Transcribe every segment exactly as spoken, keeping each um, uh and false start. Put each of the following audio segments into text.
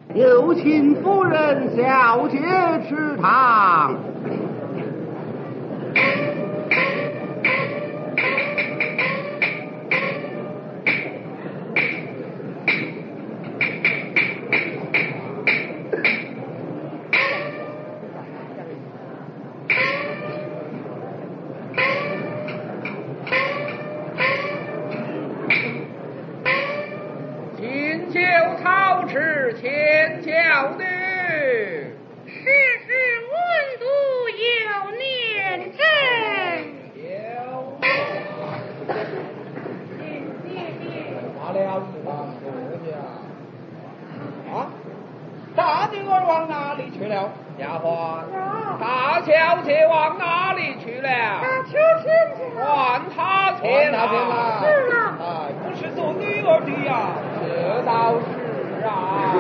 有请夫人小姐吃糖。 请就操持前脚的。 世事温度有年真。 有。 谢谢。 罢了，王夫人。啊，大女儿往哪里去了？丫鬟，大小姐往哪里去了？ 他出天去了。 换他去了。 是了。 哎，不是做女儿的呀。这倒是啊。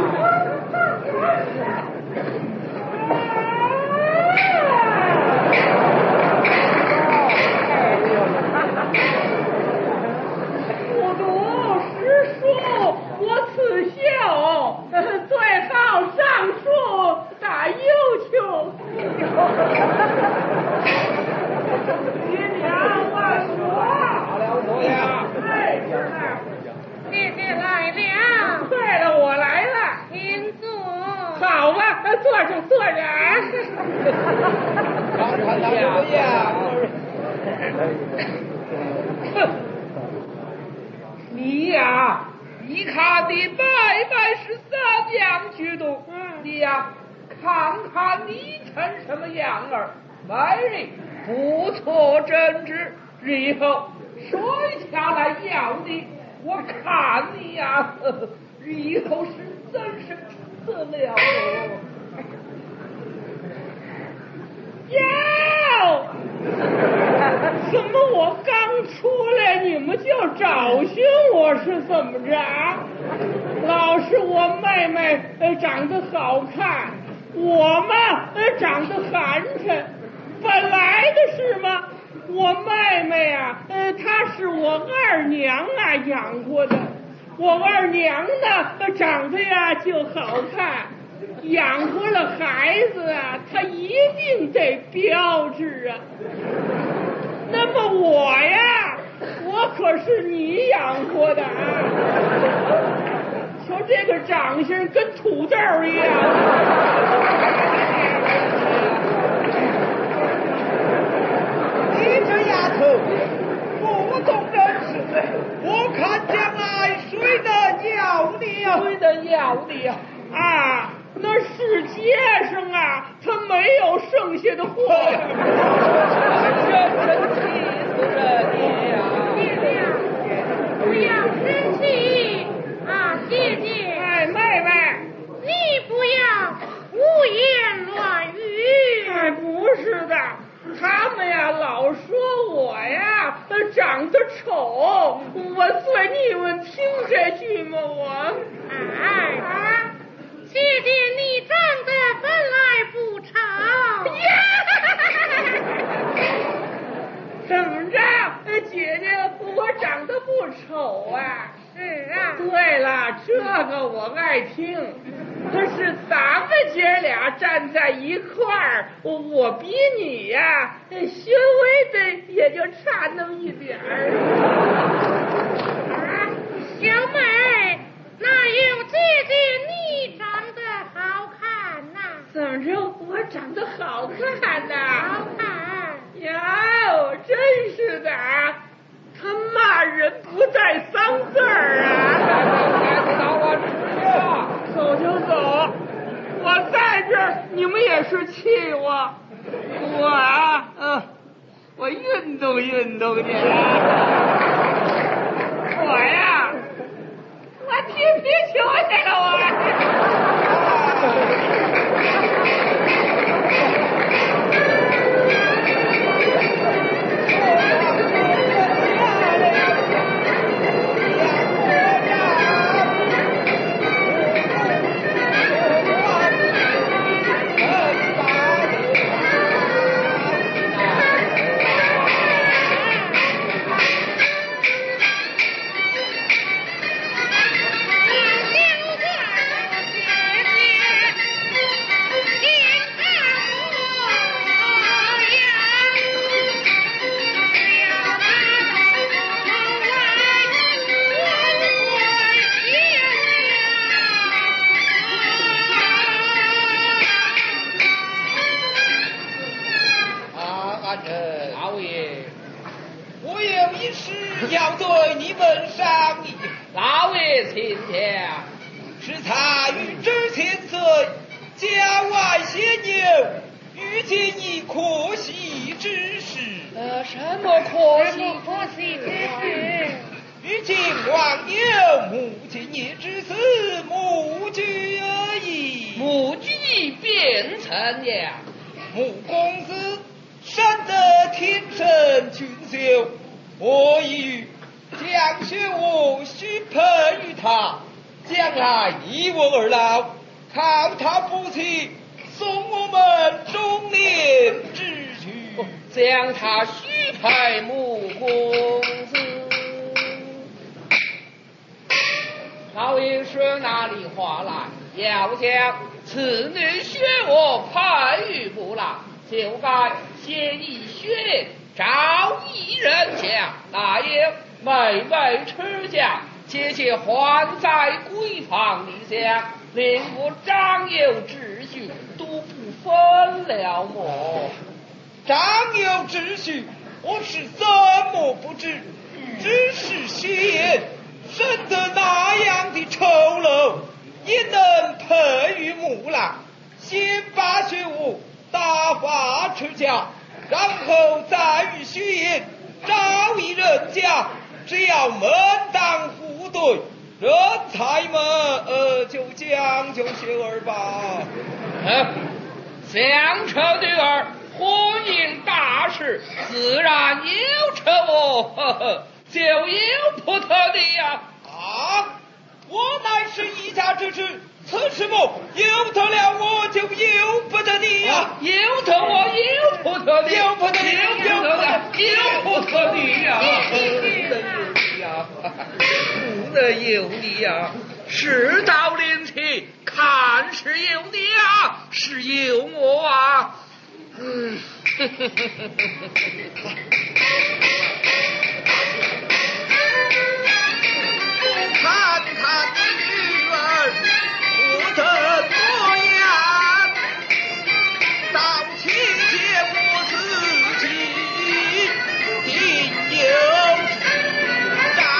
不读诗书，我此孝，最好上书打忧秋。爹娘万岁！ 好了，我呀。 哎，是的。 姐姐来了。 对了，我来了。 请坐。 好吧，坐着坐着啊。 看看他怎么样？哼，你呀，一看你白白是三样举动，嗯，你呀，看看你成什么样儿，美丽不错真挚，日后摔下来要你，我看你呀，呵呵，日后是真是不得了哦。 哟，怎么我刚出来你们就找寻我是怎么着？老是我妹妹呃长得好看，我嘛呃长得寒碜，本来的是嘛，我妹妹啊，呃她是我二娘啊养活的，我二娘呢呃长得呀就好看。养活了孩子啊，他一定得标致啊。那么我呀，我可是你养活的啊！瞧这个长相跟土豆一样。 你这丫头不懂人事，我看将来谁能要你呀？谁能要你呀？ 啊！那世界上啊，他没有剩下的货呀！ 真真气死人你呀！ 姐姐，不要生气啊，姐姐。 哎，妹妹， 你不要胡言乱语。 哎，不是的，他们呀老说我呀长得丑，我对你们听这句吗？我哎啊！姐姐，你长得本来不丑。 怎么着？姐姐，我长得不丑啊？ 是啊。 对了，这个我爱听。可是咱们姐俩站在一块儿，我我比你呀、啊，稍微的也就差那么一点儿。 啊，小妹，哪有姐姐你长得好看呐、啊？ 怎么着？我长得好看呐、啊？ 好看。 哟，真是的啊！他骂人不带脏字儿啊！走就走，我在这儿，你们也是气我。我啊，嗯、呃，我运动运动去。我呀，我踢皮球去了， 要对你们商议。 老爷请讲。 是才与之前岁，家外先有，遇见你可喜之事。 呃，什么可喜可喜之事？ 遇见王友，母亲也只是母居而已。 母居变成了穆公子生得天生俊秀，我与将学我许配于他，将来一我二老，靠他不弃，送我们中年之举， 将他许配穆公子。老爷说哪里话来？要将此女学我配于不郎，就该先以血招一人家，那有妹妹出嫁，且且还在闺房里下，令我长幼秩序都不分了么？ 长幼秩序，我是怎么不知？只是虚言，生得那样的丑陋，也能配于木郎。先把学武打发出家，然后再与虚言招一人家，只要门当户对，人才们呃就将就学儿吧。 嗯，相丑女儿婚姻大事，自然有仇我，呵呵，就由不得你呀、 啊！啊，我乃是一家之主，此事么由得了我，就由不得你呀、啊！ 由得我，由不得你， 由不得你， 由不得你，由不得你呀！不能由你呀！事到临期，看是由你啊，是由我啊。嗯， 看看你女儿活得模样，到期见我自己定有之战。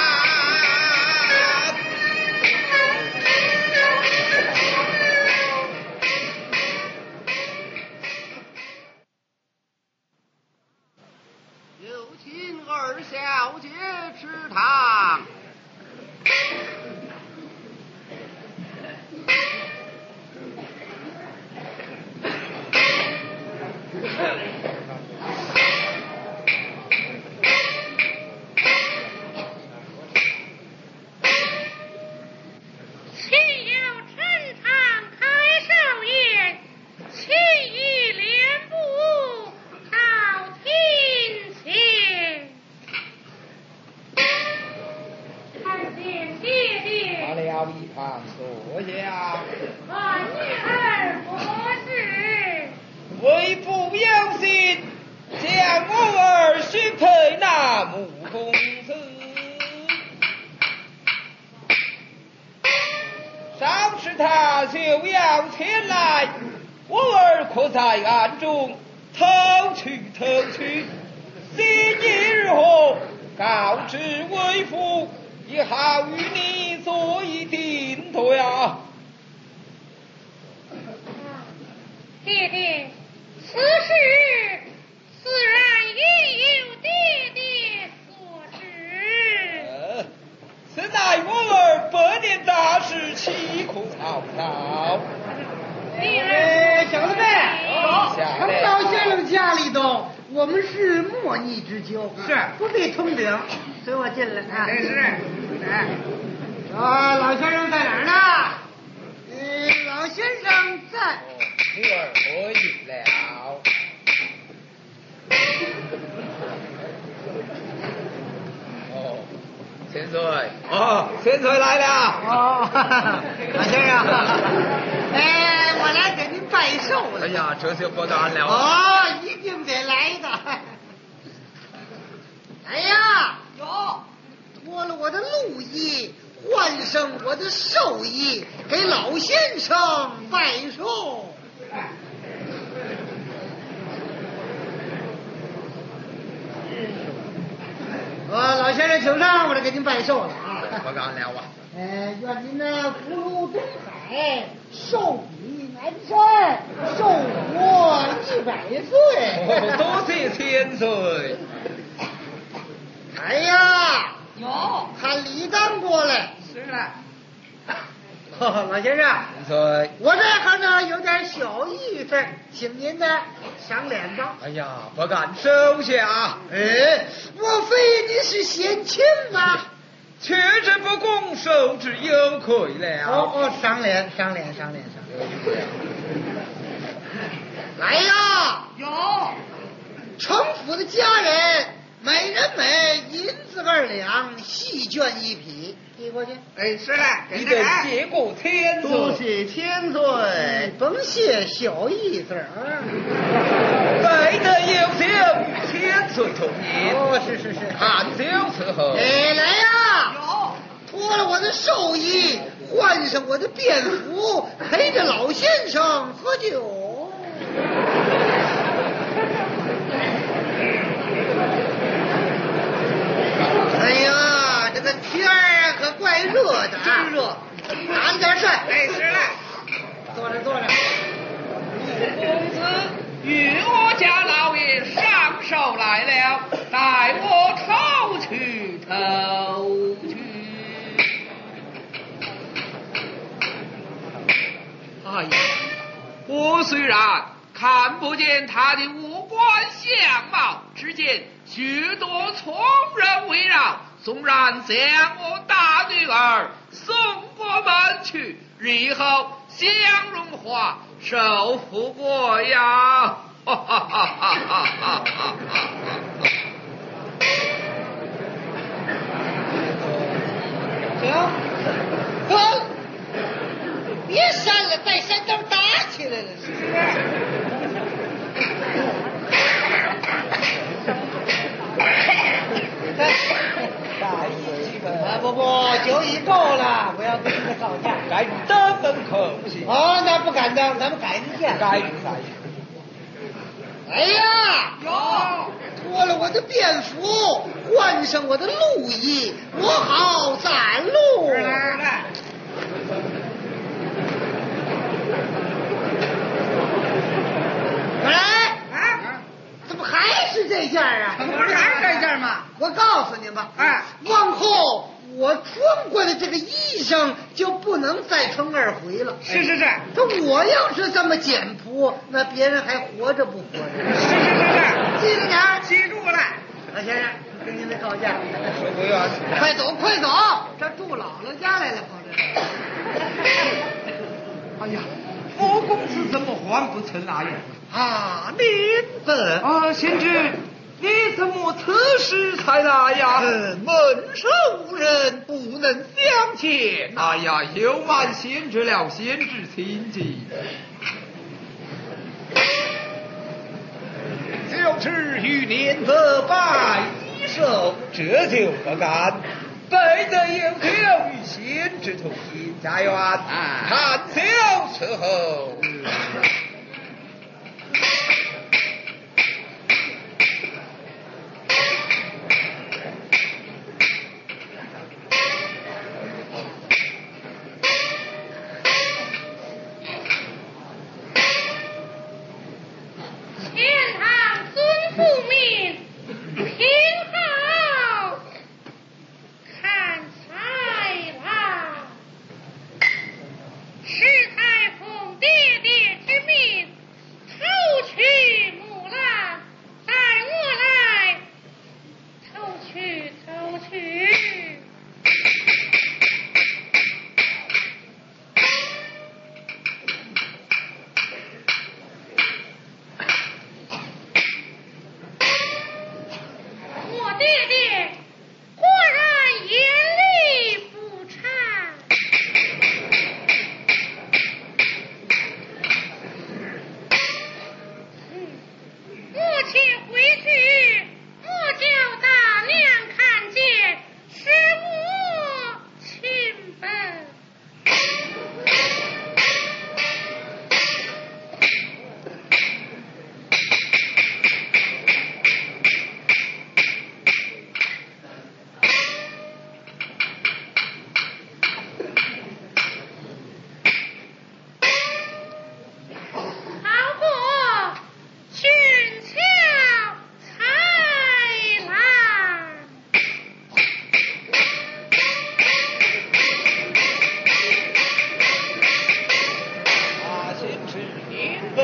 有请二小姐吃糖。 坐下。 我女儿不是。 为父有心，将我儿许配那穆公子。稍时他就要前来，我儿可在暗中偷去偷去，心意如何？告知为父，也好与你做一定夺呀。 爹爹，此事自然也有爹爹所知。 呃，此乃我儿百年大事，岂可草草？ 哎，小子们， 好程老先生家里头，我们是莫逆之交， 是不必通禀。随我进来啊！ 真是， 哎，啊，老先生在哪儿呢？呃，老先生在。 女儿可以了。哦，千岁。哦，千岁来了。 哦，老先生，哎，我来给您拜寿了。 哎呀，这就不难了。 哦，一定得来的。哎呀， 有。 脱了我的禄衣，换上我的寿衣，给老先生拜寿。呃，老先生请过来给您拜寿了啊！ 不敢了啊！ 呃，愿您呢福如东海，寿比南山，寿活一百岁。 哦，多谢千岁。 哎呀， 有看李刚过来。 是了， 老先生， 千岁。 我这儿呢有点小意思，请您呢赏脸吧。 哎呀，不敢收下。 哎，莫非你是贤卿吗？ 却之不恭，受之有愧了。 哦哦，赏脸，赏脸，赏脸，赏脸。来呀， 有城府的家人，每人每银子二两，细绢一匹，递过去。 哎，是了， 你得谢过千岁。 谢千岁，甭谢，小意思啊。 备得有请千岁同意。 哦，是是是， 看酒伺候。 哎，来呀！ 有脱了我的寿衣，换上我的便服，陪着老先生喝酒。哎呀，这个天儿可怪热的啊！ 真热， 拿着点扇。 哎，是了， 坐着坐着。 公子与我家老爷上手来了，待我偷去偷去。哎呀，我虽然看不见他的五官相貌，只见许多从人围绕，纵然将我大女儿送过门去，日后相荣华，受富贵呀！哈哈哈哈哈哈！ 行，走，别扇了，再扇都打起来了。啊不不，酒已够了，不要跟他们吵架。 该得分口气。 哦，那不敢当，咱们改一下。 该改。 哎呀， 有脱了我的便服，换上我的路衣，我好赶路。 来来， 来， 啊， 怎么还是这件啊？ 不是还是这件吗？ 我告诉你吧， 哎， 往后我穿过的这个衣裳就不能再穿二回了。 是是是， 这我要是这么简朴，那别人还活着不活着？ 是是是是， 记着点儿。 记住了。 老先生，跟您的吵架， 说不要。 快走快走，这住姥姥家来了，跑这。 哎呀，我公子怎么换不成那样啊，您本啊？贤侄，你怎么此时才来呀？ 门生无人，不能相见。 哎呀，有满贤侄了，贤侄请进。 就是与您的拜寿， 这就不敢。备得有求与贤侄同饮，家园看酒伺候。 天堂尊父命，平好，看菜吧。石太凤爹爹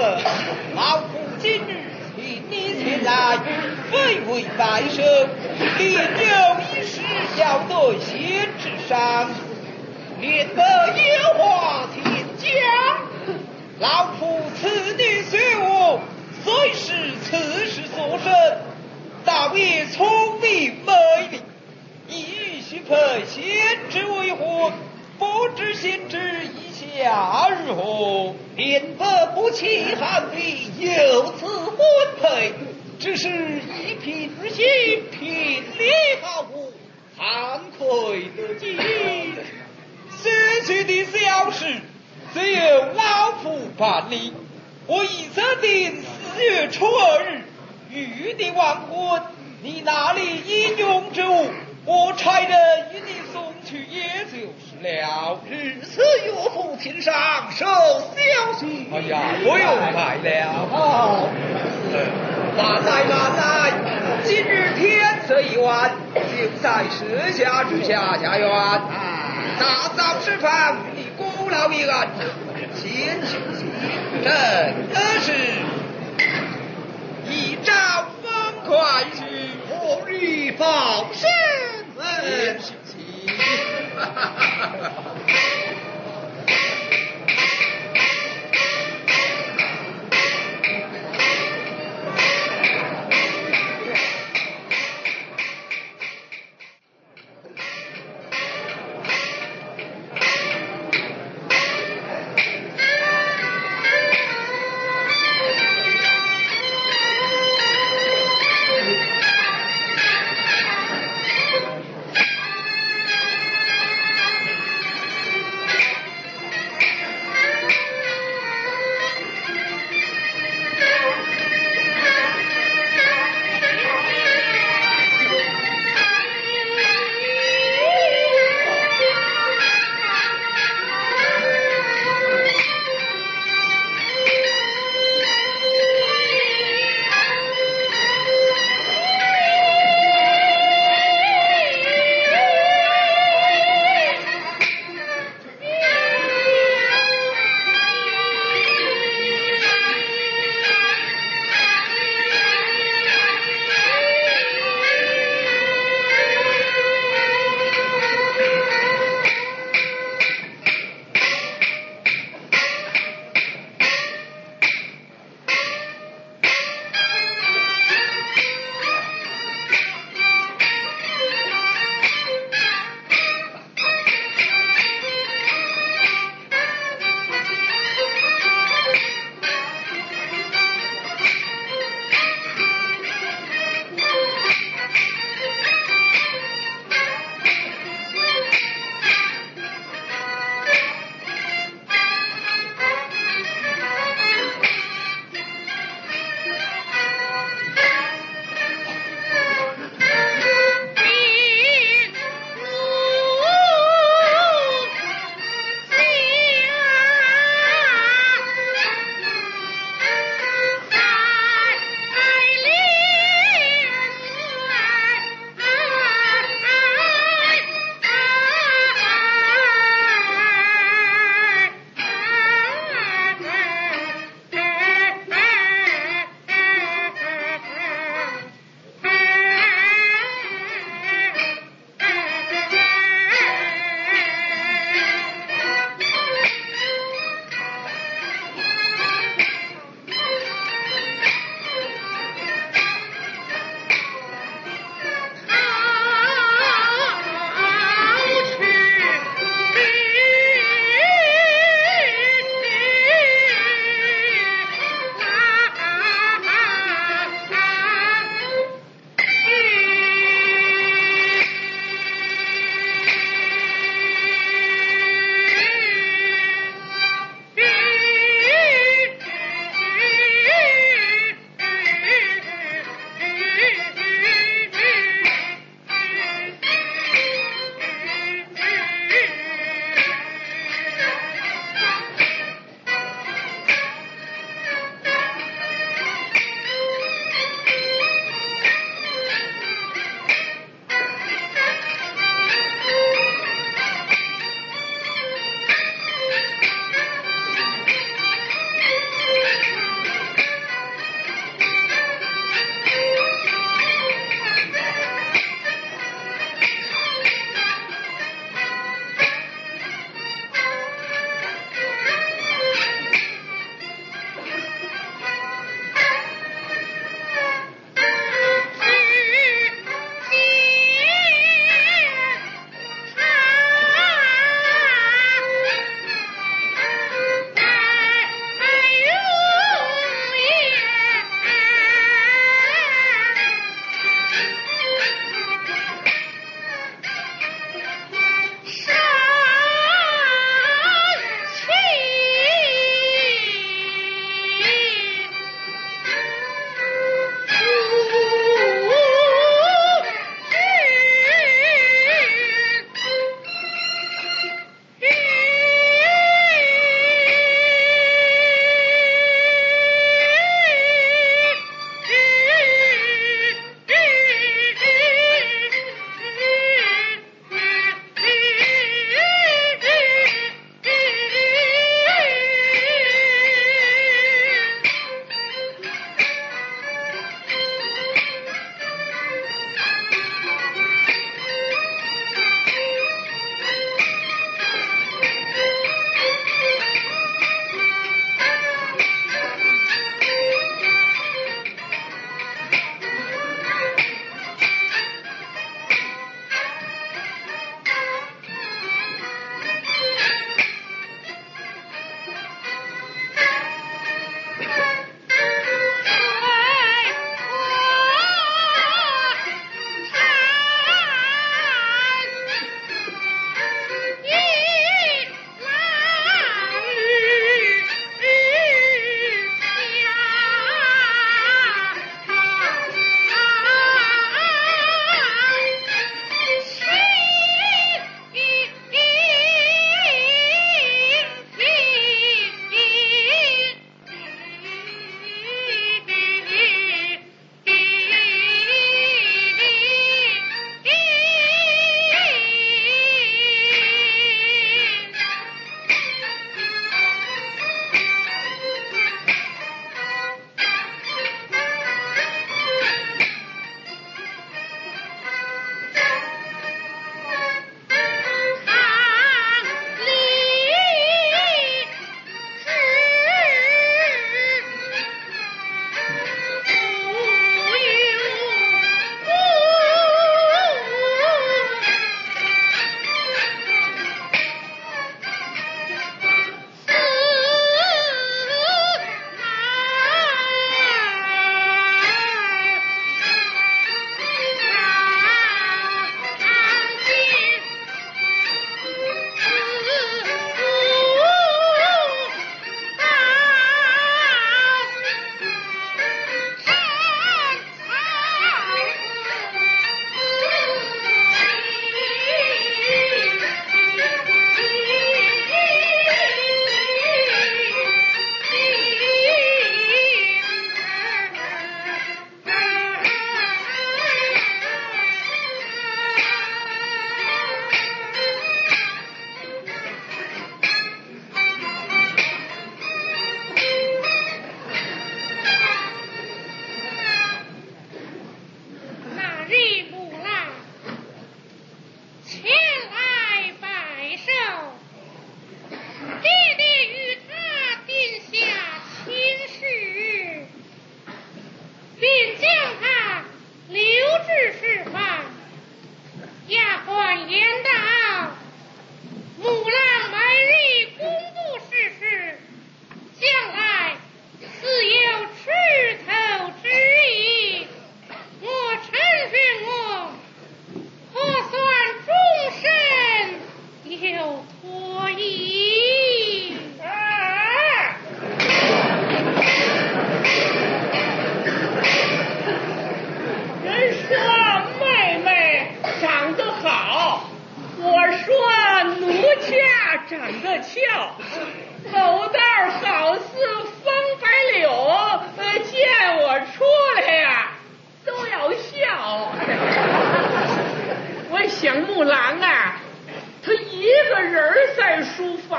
老夫今日请你前来，非为拜寿，另有一事要对先知上，免得有话请讲。老夫此女随我，虽是此事所生，倒也聪明美丽，意欲许配先知为婚，不知先知意下如何？免得不弃汉帝，有此婚配，只是一贫如洗，贫里好物，惭愧得尽。此去的小事，只有老夫办理。我已设定四月初二日与你完婚，你那里应用之物，我差人与你送去，也就是了。日此岳父亲上收消息。哎呀，不用来了。好，慢来慢来，今日天色已晚，就在舍下之下下园。大早吃饭，与你鼓劳一案，先行行正的是一朝风快去，后日放生问事情。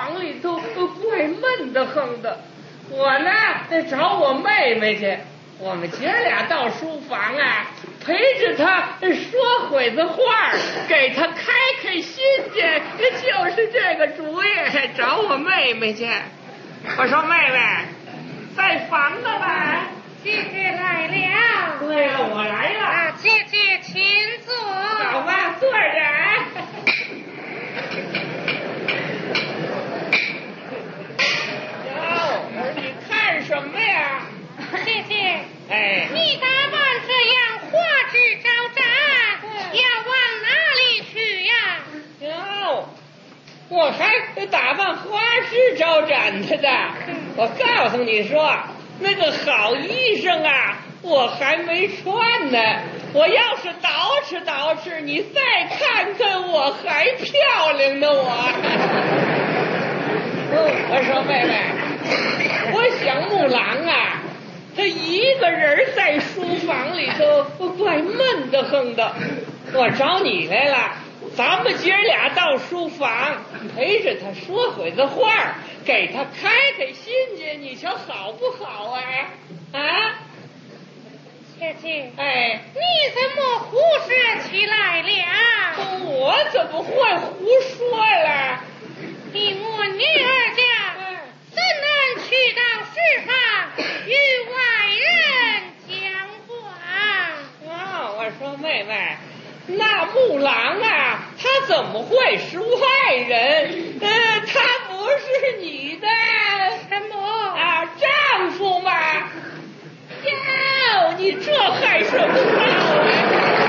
房里头怪闷得很的。我呢得找我妹妹去，我们姐俩到书房啊，陪着她说会子话，给她开开心去，就是这个主意。找我妹妹去。我说妹妹，在房子吧？ 姐姐来了。 对了，我来了。 啊，姐姐请坐。 好吧，坐着。哟，你看什么呀？ 姐姐。 哎。 你打扮这样花枝招展，要往哪里去呀？ 哟，我还打扮花枝招展的呢。我告诉你说，那个好衣裳啊，我还没穿呢。我要是捯饬捯饬，你再看看我还漂亮呢我。我说妹妹，我想木兰啊，他一个人在书房里头怪闷得很的，我找你来了。咱们姐俩到书房陪着他说会子话，给他开开心去，你瞧好不好啊？啊， 姐姐， 哎， 你怎么胡说起来了？ 我怎么会胡说了？ 你我女儿家怎能去到书房与外人讲话？ 啊，我说妹妹，那木兰啊，他怎么会是外人？呃，他不是你的什么啊丈夫吗？哟，你这还什么道理？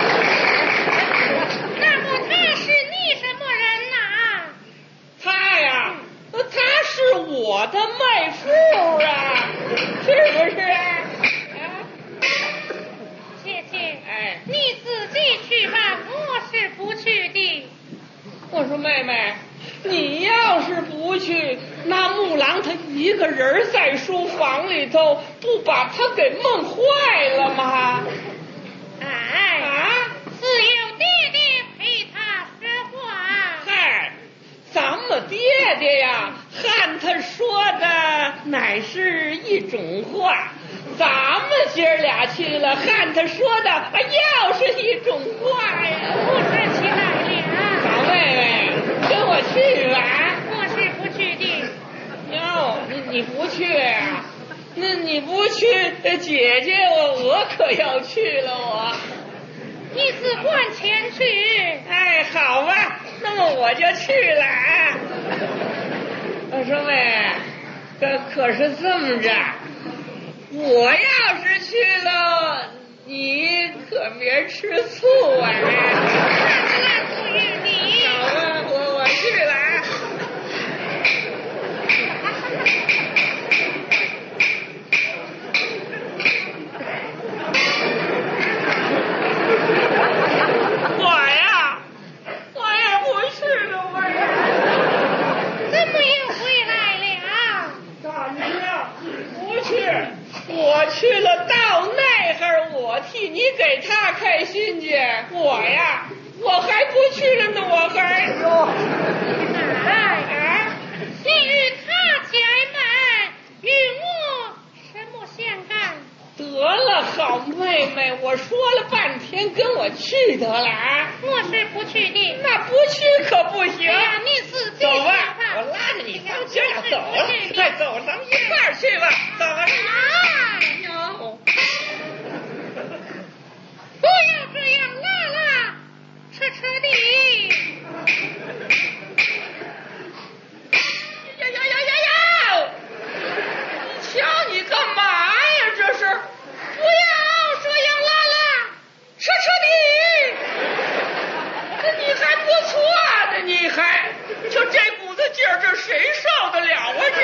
那么他是你什么人呐？ 他呀，他是我的妹夫啊，是不是啊？ 姐姐， 哎， 你自己去吧，我是不去的。 我说妹妹，你要是不去，那木兰他一个人在书房里头，不把他给闷坏了吗？ 哎， 啊， 只有爹爹陪他说话。 嗨，咱们爹爹呀，和他说的乃是一种话，咱们姐俩去了，和他说的啊又是一种话呀。 不是起来了。 好妹妹，跟我去吧。 我是不去的。 哟，你你不去啊？那你不去，姐姐我我可要去了我。 你只管前去。 哎，好吧，那么我就去了啊。我说妹，可可是这么着，我要是去了，你可别吃醋啊。 那不与你。 好吧，我我去了啊。我呀，我也不去了，我也。 怎么又回来了？ 大娘，不去，我去了到那会我替你给他开心去。我呀，我还不去了呢，我还。 哎啊！你与他结盟，与我什么相干？ 得了，好妹妹，我说了半天，跟我去得了啊！ 我是不去的。 那不去可不行。 哎呀，你自己走吧， 想我拉着你，咱们姐俩走了。快走，咱们一块儿去吧。走吧。 哎哟， 不要这样拉拉扯扯的。 呀呀呀呀呀！你瞧你干嘛呀？这是，不要这样拉拉扯扯的。这你还不错呢，你还就这股子劲儿，这谁受得了啊？这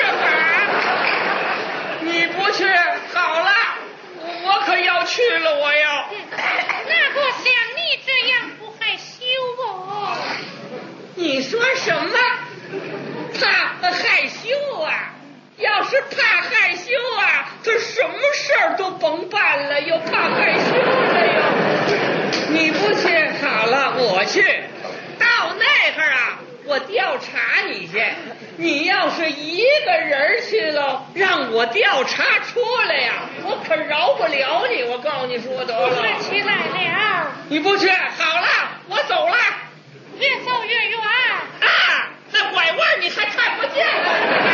个，你不去好了，我可要去了，我要。 那不像你这样不害羞哦。 你说什么？怕害羞啊？要是怕害羞啊，他什么事儿都甭办了，又怕害羞了又。你不去好了，我去。到那会儿啊，我调查你去。 你要是一个人去了，让我调查出来呀，我可饶不了你。我告诉你说得了。 我起来了。 你不去，好了，我走了。 越走越远。 啊，那拐弯你还看不见了。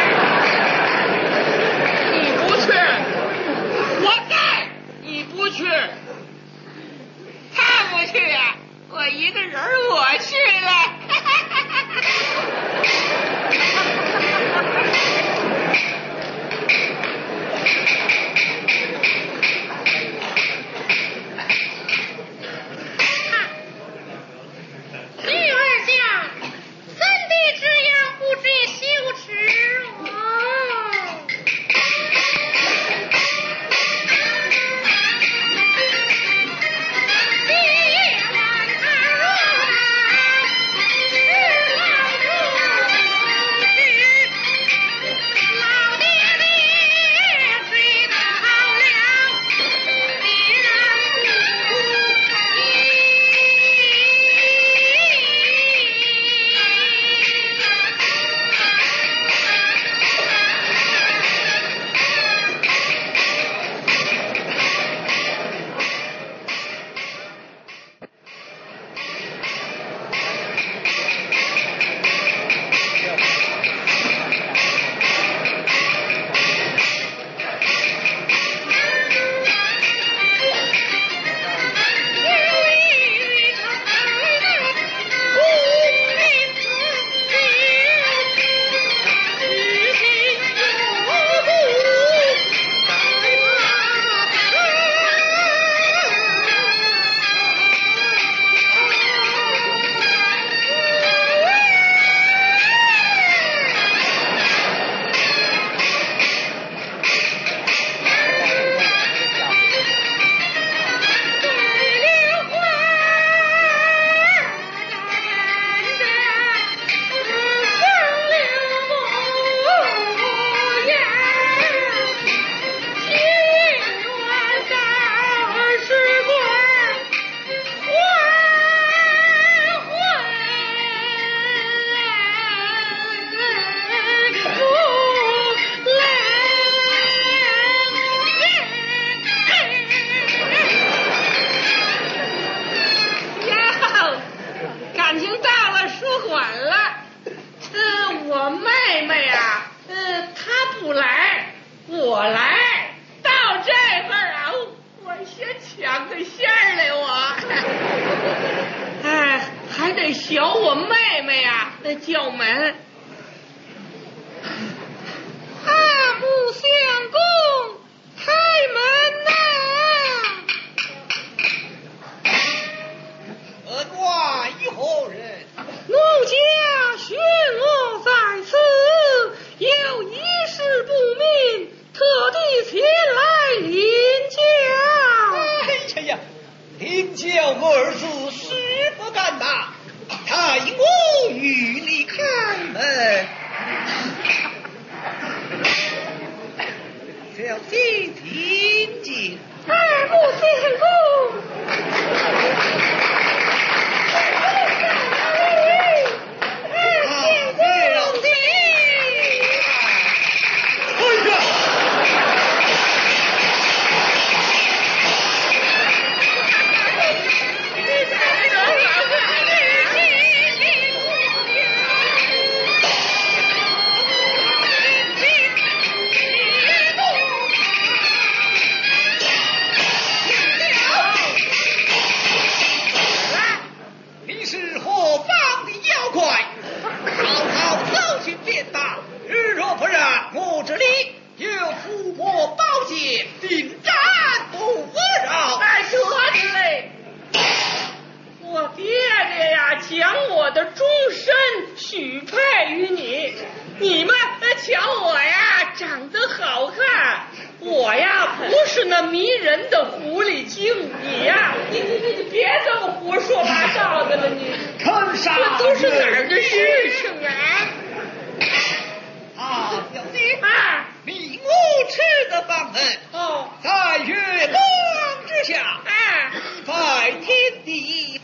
你不去，活该！你不去，他不去呀、啊，我一个人我去了。 女儿家，怎地这样不知羞耻哦？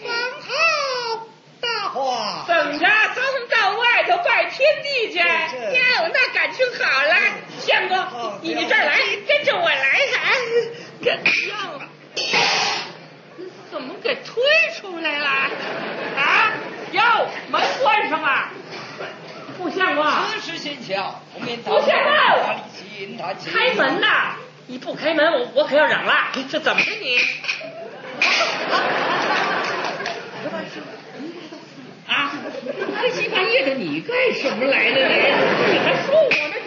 怎着？咱们到外头拜天地去。 开门呐！你不开门，我我可要嚷了。这怎么的你？啊！这稀半夜的你干什么来了呢？你还说我呢？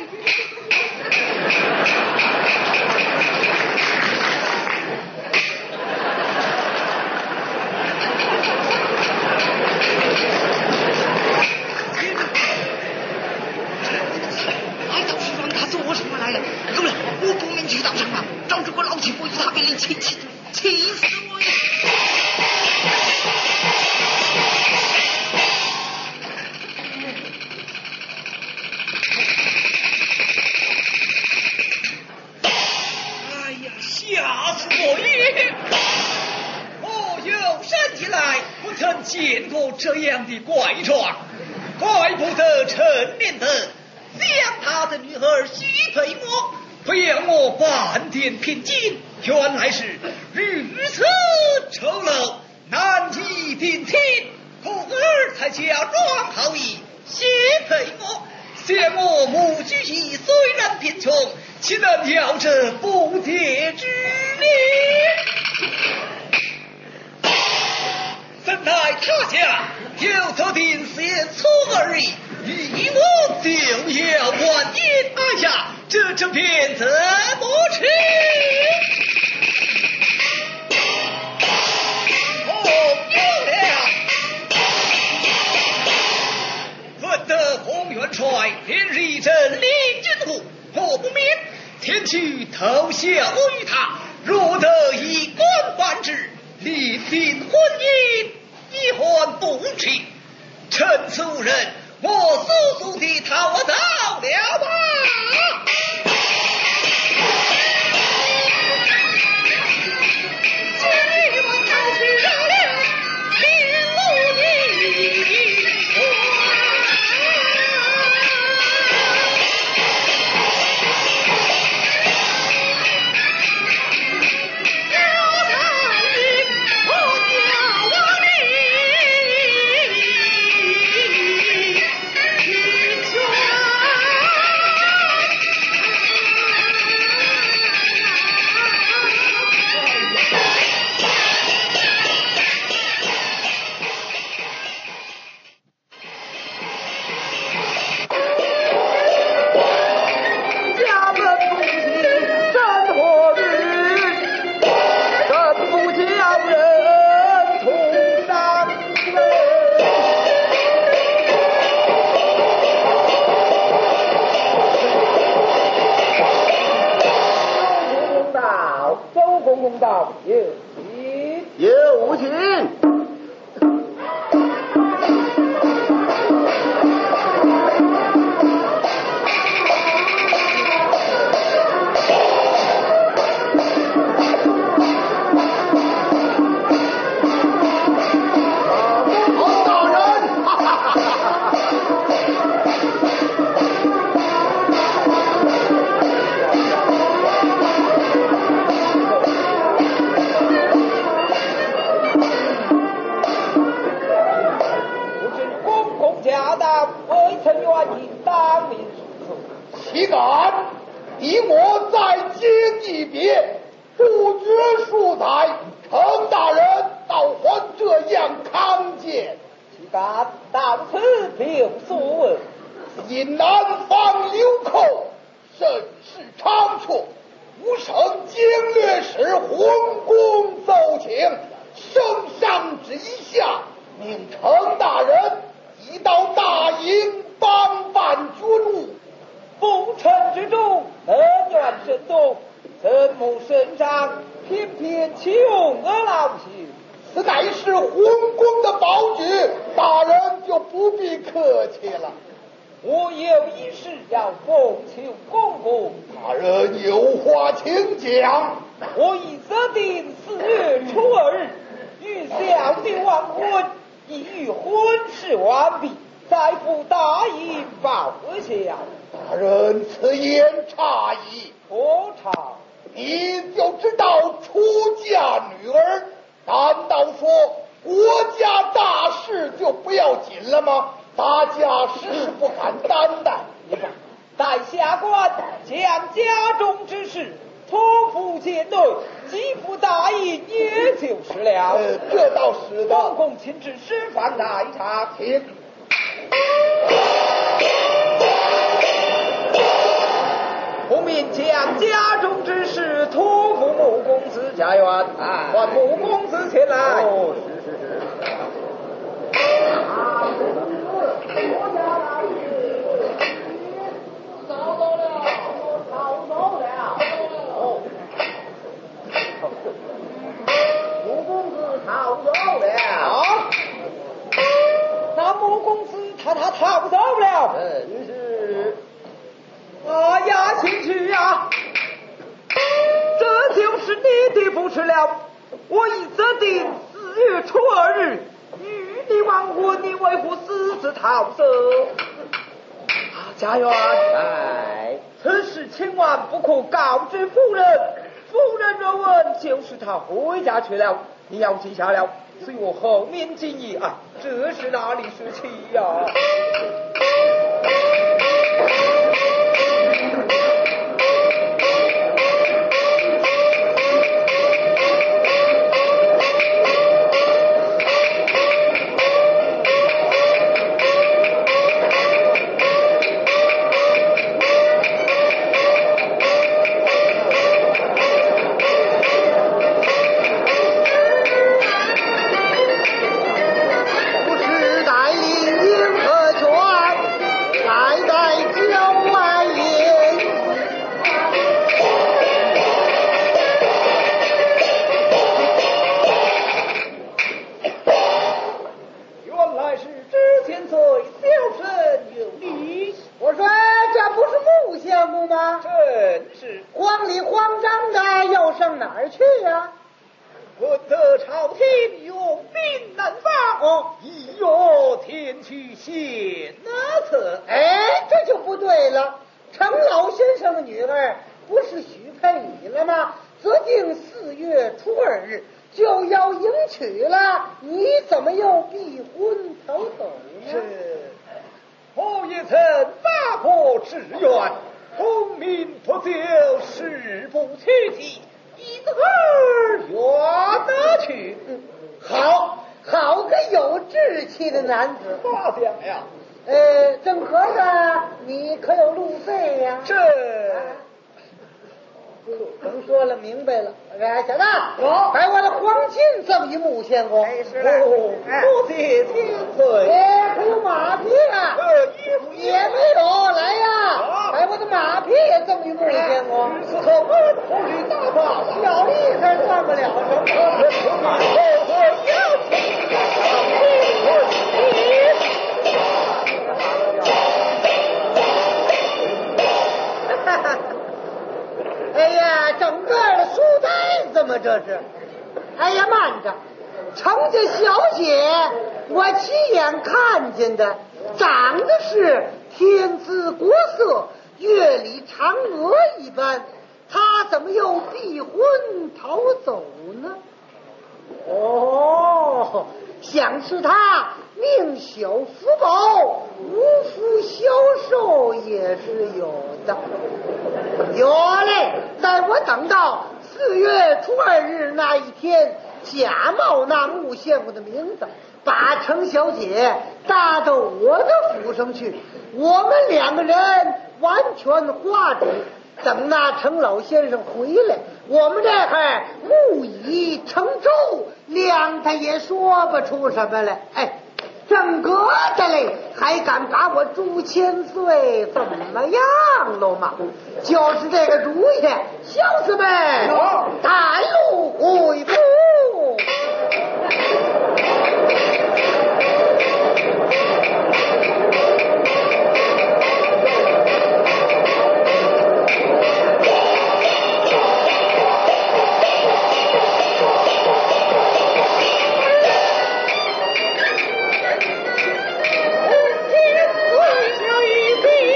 来到书房，他做什么来了？够了，我不能去到上吧，照这个老气不与他给人气气气死我呀！ 哎呀，吓死我也！我有生以来不曾见过这样的怪状，怪不得陈年的将他的女儿许配我，不让我半点平静，原来是如此丑陋，难以定听，故而才假装好意许配我。想我母居易虽然贫穷，岂能要这不解之理？怎奈他家有特定先错而已，以我就要万言，哎呀，这这便怎么吃？哦，有了！闻得洪元帅连日一阵领军户，我不免前去投效于他，若得一官半职，立定婚姻，一换不迟。趁此无人，我速速地逃走了吧！ 今晚逃去绕了天路一公道有情， 有情。岂敢！你我再经一别，不觉数载，程大人倒还这样康健。 岂敢到此凭所问？ 因南方流寇，甚是仓促，吾省经略使洪公奏请，圣上之意下，命程大人已到大营帮办军务。 风尘之中，恩怨深重，怎么圣上偏偏请我老朽？ 此乃是洪公的保举，大人就不必客气了。 我有一事要奉求公公， 大人有话请讲。 我已设定四月初二日与小弟完婚，已与婚事完毕，再赴大营报效。 大人此言差矣。 何差？ 你就知道出嫁女儿，难道说国家大事就不要紧了吗？大家实是不敢担待。 你看， 待下官将家中之事托付舰队，给付大印也就是了。 呃，这倒是的。 公公亲自释放那一场。 请。 不命将家中之事托付穆公子家园， 啊， 唤穆公子前来。 哦，是是是。 找到了，找到了。哦， 穆公子逃走了。 啊，那穆公子他他逃走了。 嗯，是。 哎呀，亲戚呀，这就是你的不是了。我已择定四月初二日与你完婚，你为何私自逃走？啊，家园， 哎， 此事千万不可告知夫人。夫人若问，就是他回家去了。你要记下了，随我后面进议啊。这是哪里是气呀？ 我们两个人完全画住，等那程老先生回来，我们这会木已成舟，谅他也说不出什么来。哎，正搁着嘞，还敢把我朱千岁怎么样了吗？就是这个主意，小子们，带路回府。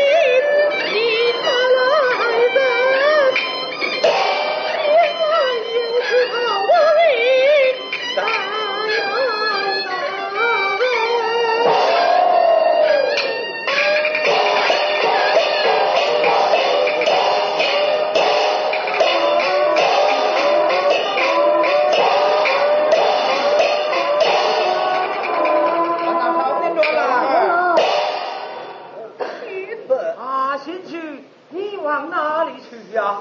你可来的，千万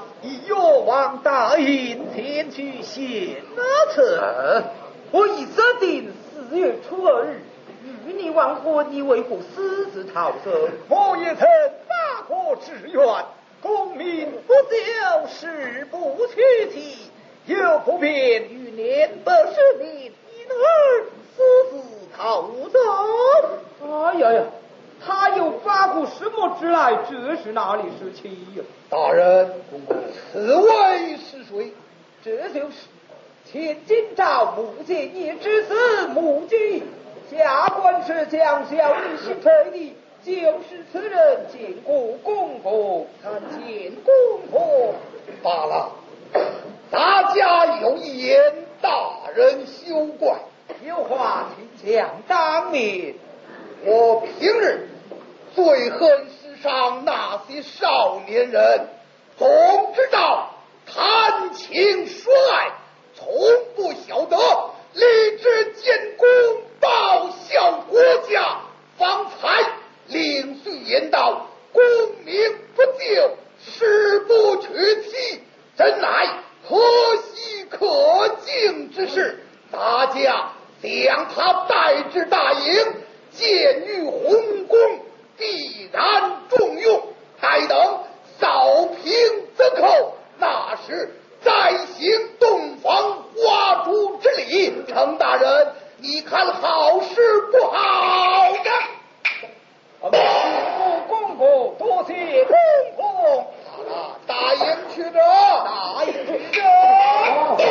以越王大营前去献策。 我已设定四月初二日与你完婚，你为何私自逃走？ 我也曾大国之愿，功名不久，誓不屈妻，又不便于年不十年，因而私自逃走。 哎呀呀，他又发过什么之来？这是哪里是妻呀？ 大人，此位是谁？ 这就是前今朝穆建业之子穆姬，下官是将校一心推的，就是此人见过公婆，参见公婆。 罢了，大家有一言，大人休怪。 有话请讲当面。 我平日最恨世上那些少年人，总知道谈情说爱，从不晓得立志建功报效国家，方才领岁言道，功名不就，誓不娶妻，真乃可喜可敬之事。大家将他带至大营，见于洪宫，必然重用。待等扫平则寇，那时再行洞房花烛之礼。程大人，你看好是不好的？ 公公，多谢公公。 好了，大营去着， 大营去着。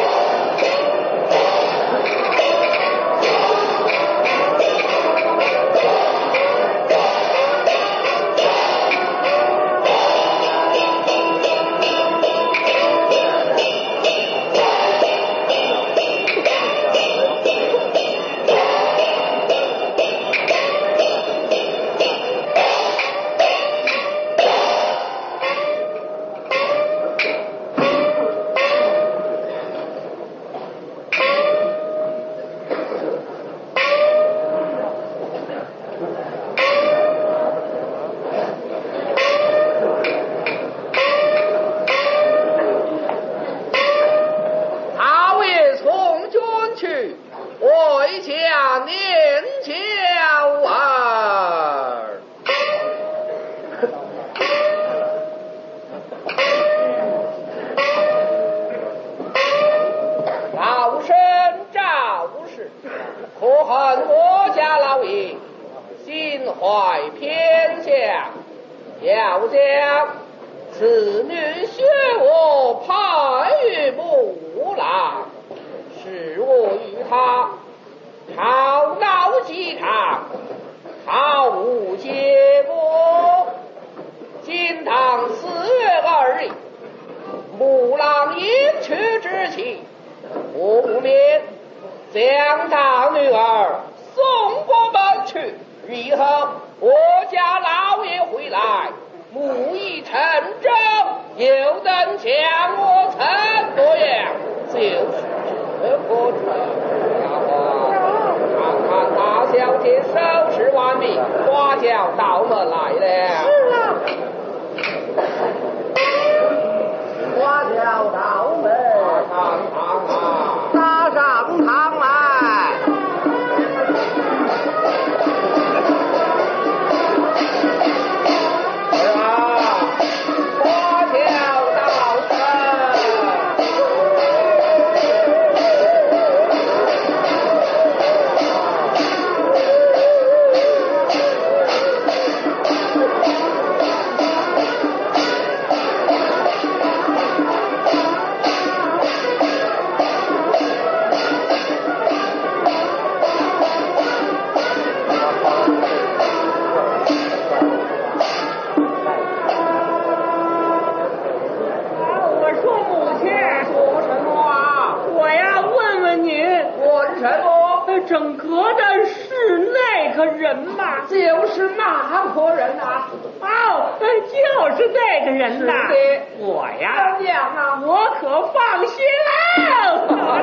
整个的是那个人嘛？ 就是那个人呐、啊！ 哦，就是那个人呐！我呀， 怎样啊？ 我可放心了。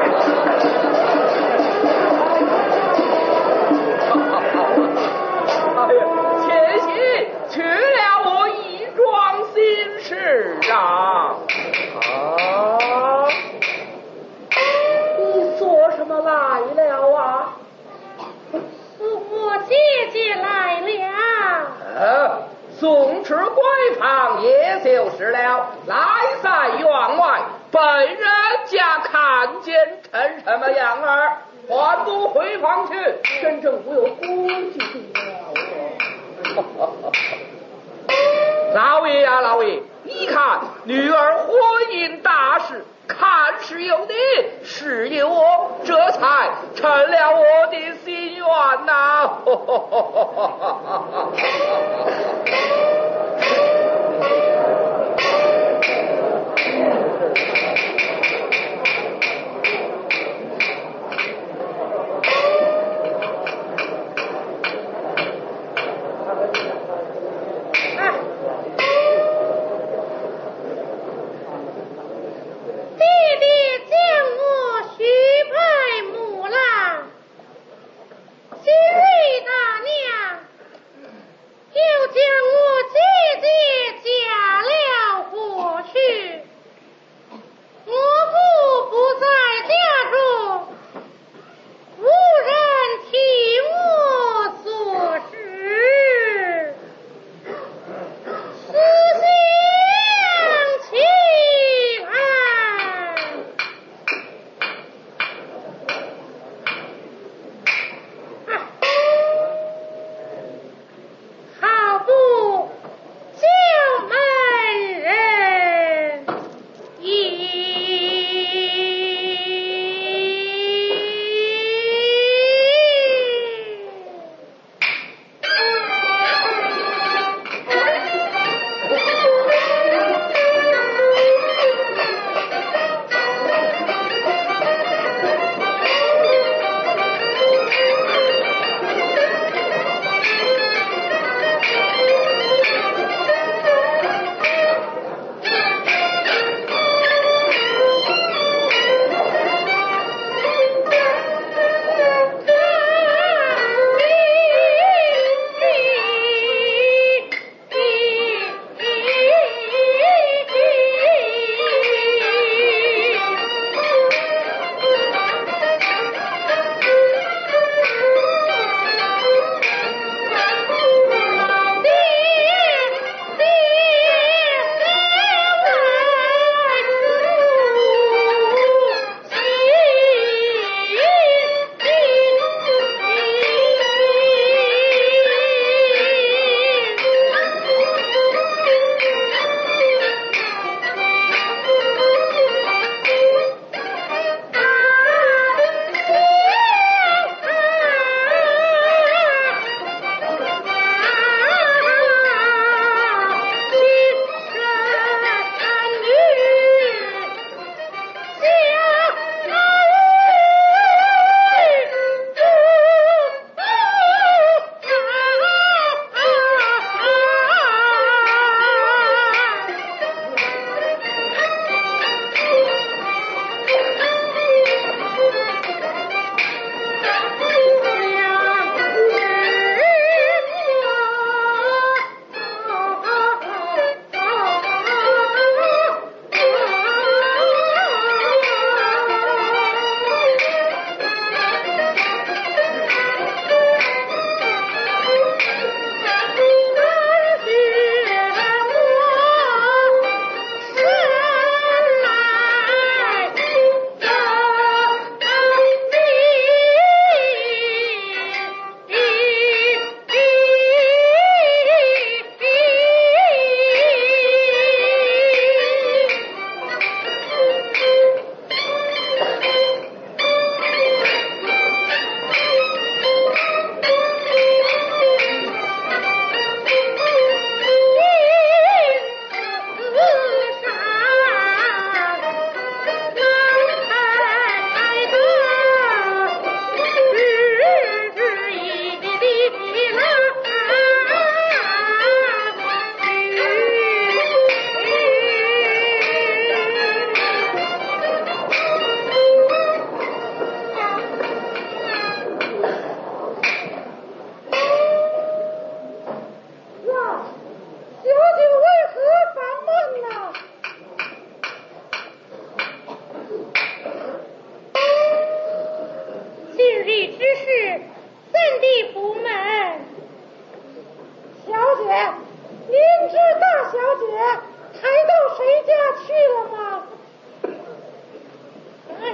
哎呀，且行，去了我一桩心事啊！ 就是了。来在院外，被人家看见成什么样儿，还不回房去，真正无有估计了。老爷呀、啊，老爷，你看女儿婚姻大事，看是有你，是有我，这才成了我的心愿呐、啊。 我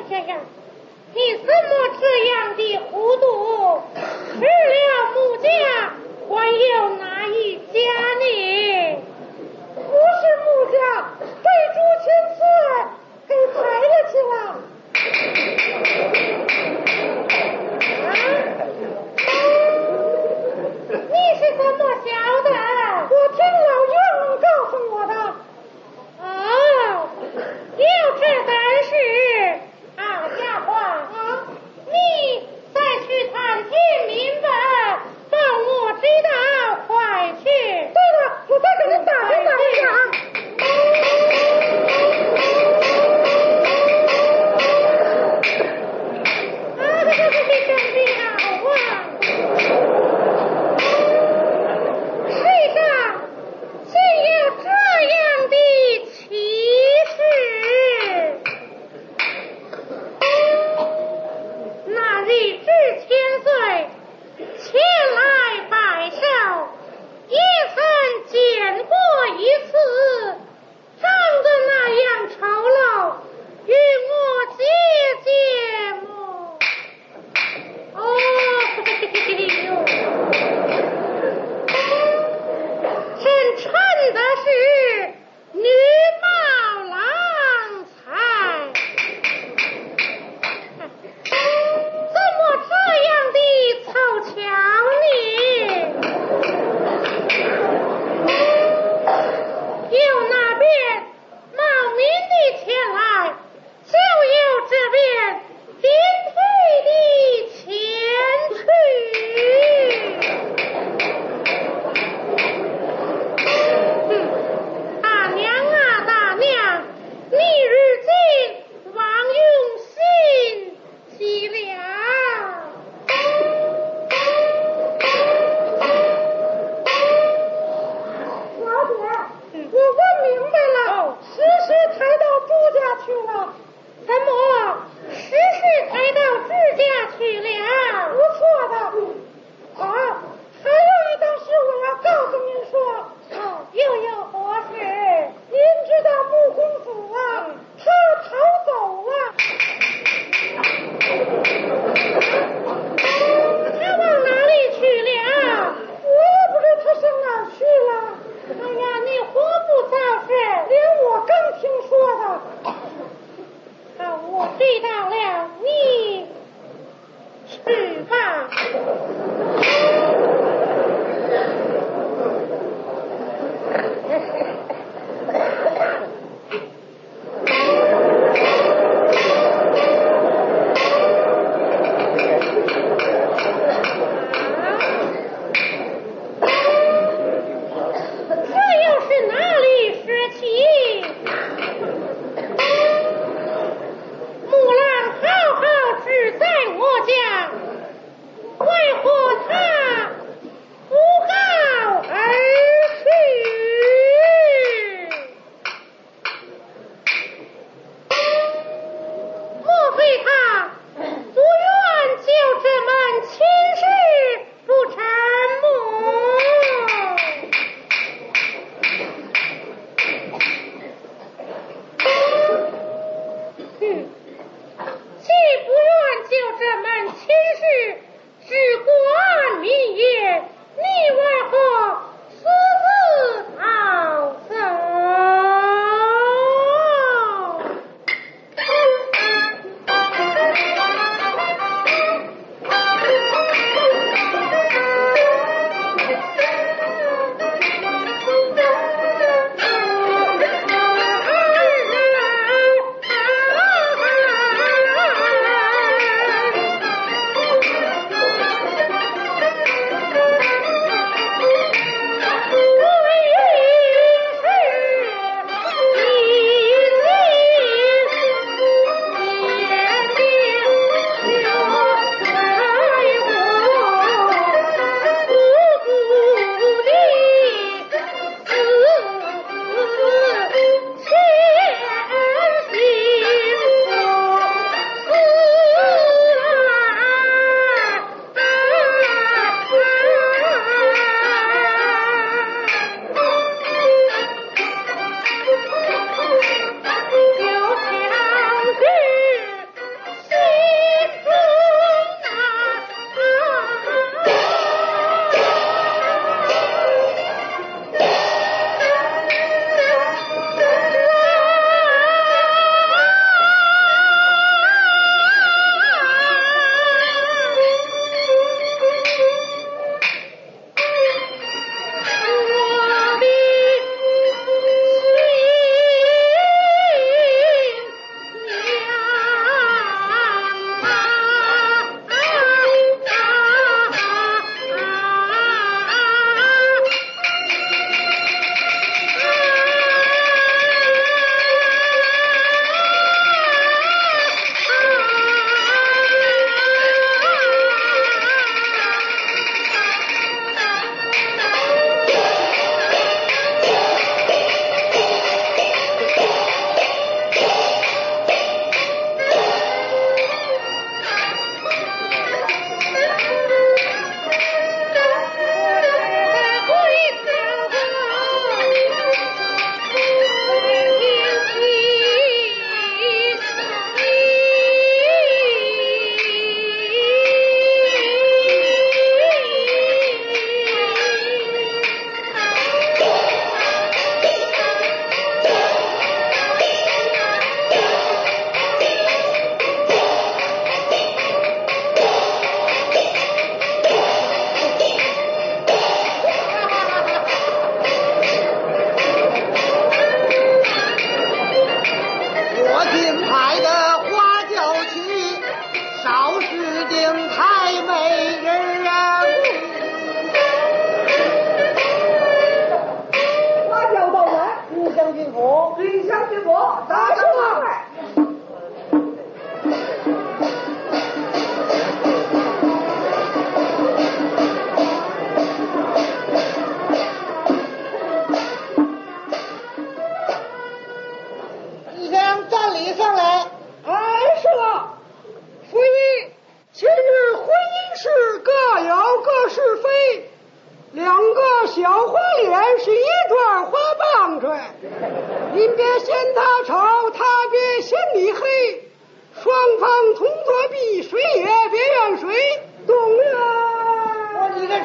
呀呀！你怎么这样的糊涂？吃了穆家，还有哪一家呢？不是穆家，被朱千次给抬了去了。啊？你是怎么晓得？我听老院告诉我的。哦，有这般事。啊，丫鬟啊，你再去探听明白，帮我知道，快去。对了，我再给你打听打听啊。啊，这是你真的好啊！世上竟有这样的奇事。那日至千岁前来拜寿，也曾见过一次，长得那样丑陋，与我姐姐么？哦，真称的是女貌郎才。怎么这样的凑巧呢？有那边冒名的前来，就有这边颠沛的前去。嗯，大娘啊大娘，你如今枉用心机了。老姐，我问明白了，时时抬到朱家去了。怎么？时时抬到朱家去了？不错的。好，还有一档事我要告诉您说。哦，又有何事？您知道穆公子啊，他逃走了。他往哪里去了？我也不知道他上哪儿去了。哎呀，你活不早事，连我刚听说的。啊，我知道了，你去吧。木兰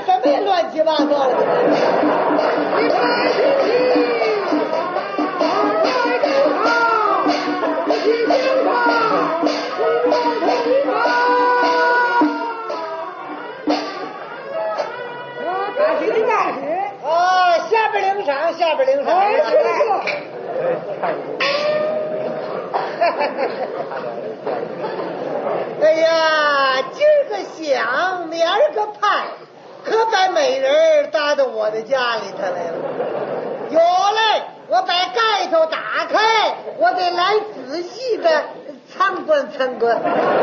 什么乱七八糟的？ 一块星期，二块正好，一相好，一块同好。啊，大喜的大喜！ 啊，下边领赏，下边领赏。 哎，是是。 哎呀，今儿个想，明儿个盼，可把美人搭到我的家里头来了。有嘞，我把盖头打开，我得来仔细的参观参观。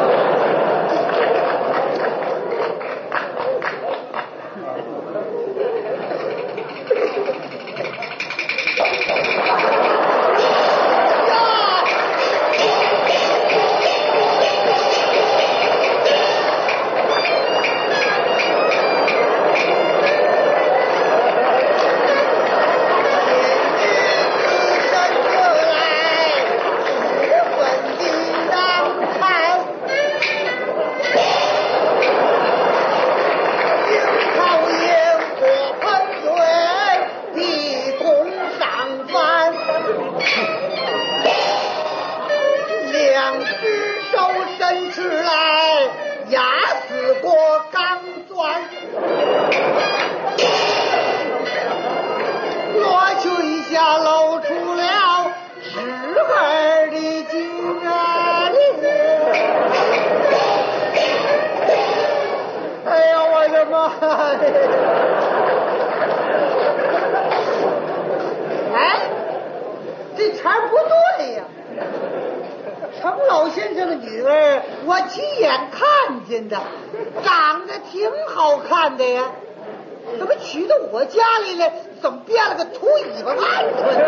哎，这茬不对呀！程老先生的女儿，我亲眼看见的，长得挺好看的呀。怎么娶到我家里来，怎么变了个秃尾巴鹌鹑？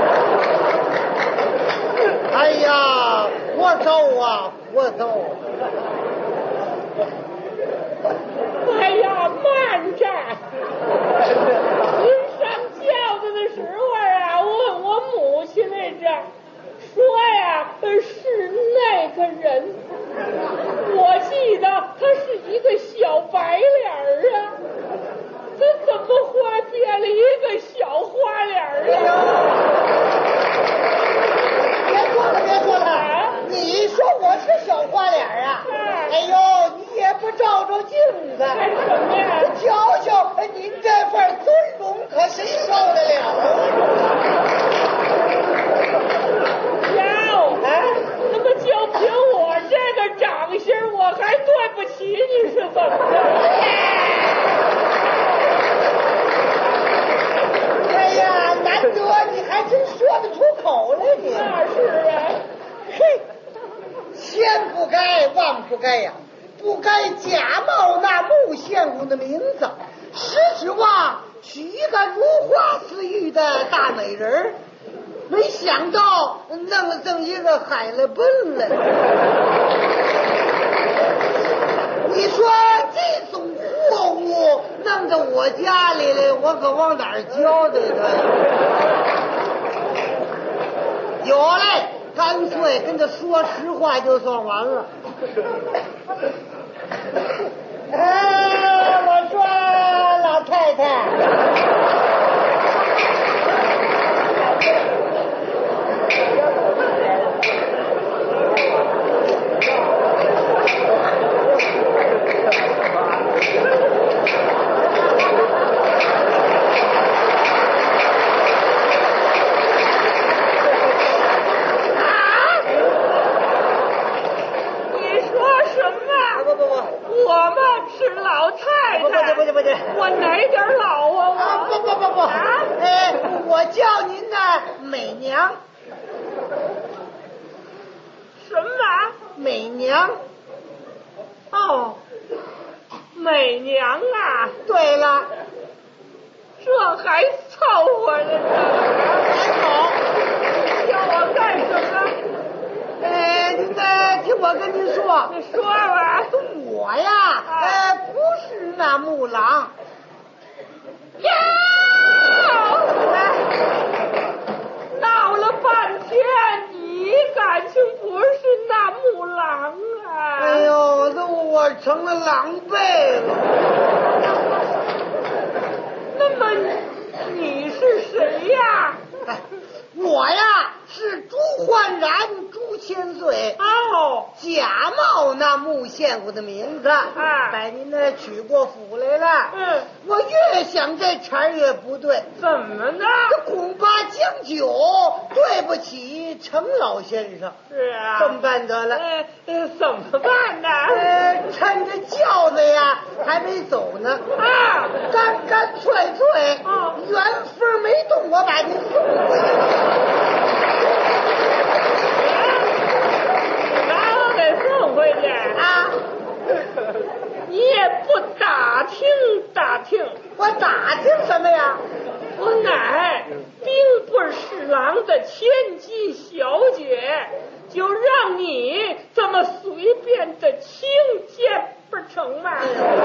哎呀，我走啊，我走！ 哎呀，慢着！您上轿子的时候啊，我问我母亲来着，说呀是那个人，我记得他是一个小白脸儿啊，他怎么会变了一个小花脸儿啊？别说了，别说了，啊、你说我是小花脸啊？啊哎呦，你也不照照镜子， 干什么呀？ 瞧瞧您这份尊荣，可谁受得了？ 哟，啊，那么就凭我这个长相，我还对不起你是怎么着？ 哎呀，难得你还真说得出口来，你那是啊， 嘿，千不该万不该呀、啊，不该假冒那穆县公的名字，实指望娶一个如花似玉的大美人，没想到弄了这么一个海了奔来。你说这种货物弄到我家里来，我可往哪儿交代他？有嘞，干脆跟他说实话就算完了。哎，我说老太太。 我哪点老啊？我啊不不不不啊！哎，我叫您呢美娘。 什么？ 美娘。 哦，美娘啊！ 对了， 这还凑合着呢。 还好。 叫我干什么？ 哎，您再听我跟您说。 你说吧。 我呀，啊、呃，不是那木狼。 呀！闹了半天，你感情不是那木狼啊？ 哎呦，都我成了狼狈了。 那你是谁呀？ 哎，我呀是朱焕然、朱千岁。 哦， 假冒那穆县府的名字， 啊， 把您呢取过府来了。 嗯， 我越想这茬儿越不对， 怎么呢？ 这恐怕将就对不起程老先生。 是啊， 这么办得了？ 呃呃，怎么办呢？ 呃，趁着轿子呀还没走呢， 啊， 干干脆脆， 啊， 原封没动，我把您送回去。 把我给送回去啊！ 你也不打听打听， 我打听什么呀？ 我乃兵部侍郎的千金小姐，就让你这么随便的轻贱不成吗？啊，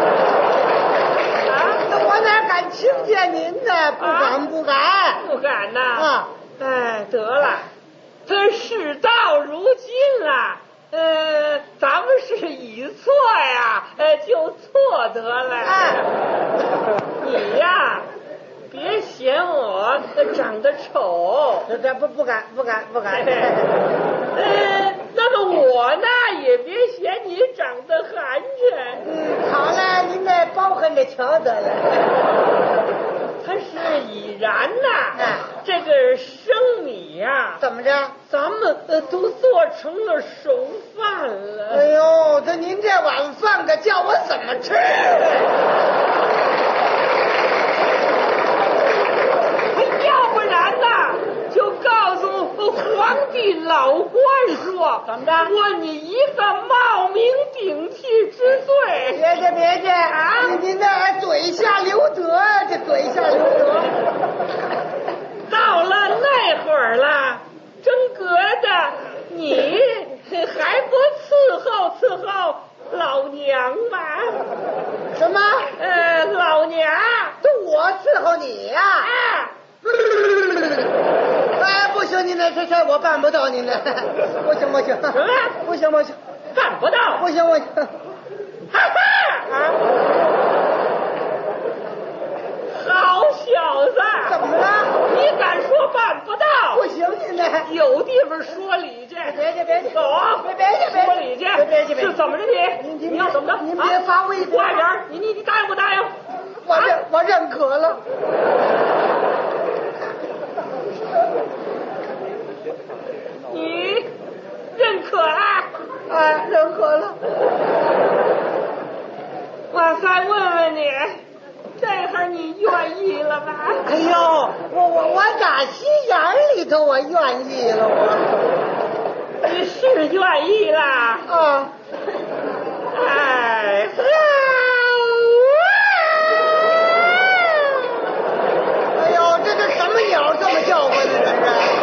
那我哪敢轻见您呢？不敢，不敢， 不敢呐！ 啊！ 哎，得了，这事到如今了。呃，咱们是以错呀，呃，就错得了。 哎， 你呀，别嫌我长得丑。 这这不不敢，不敢，不敢。 呃，那么我呢，也别嫌你长得寒碜。 嗯，好了，您再包含着瞧得了。 他是已然呐， 哎， 这个生米呀， 怎么着？ 咱们呃都做成了熟饭了。 哎呦，这您这晚饭可叫我怎么吃啊？ 要不然呐，就告诉皇帝老官说， 怎么着？ 问你一个冒名顶替之罪。 别介别介啊！您您这嘴下留德，这嘴下留德。 到了那会儿了，真格的，你还不伺候伺候老娘吗？ 什么？ 呃，老娘， 都我伺候你呀、 啊！ 哎，不行，您这这事我办不到，您这不行不行， 什么？ 不行不行， 办不到， 不行不行， 哈哈！啊！好小子， 怎么了？ 你敢说办不到？ 不行，您这有地方说理去。 别介别介， 走啊！ 别别介别说理去。 别别介别是怎么着你？ 您您你要怎么着？ 您别发威， 快点儿！你你你答应不答应？ 我认我认可了。 你认可了？ 哎，认可了。 我再问问你，这会儿你愿意了吧？ 哎呦，我我我打心眼里头我愿意了，我你是愿意啦？ 啊， 哎， 哎呦，这这什么鸟这么叫唤呢？这是。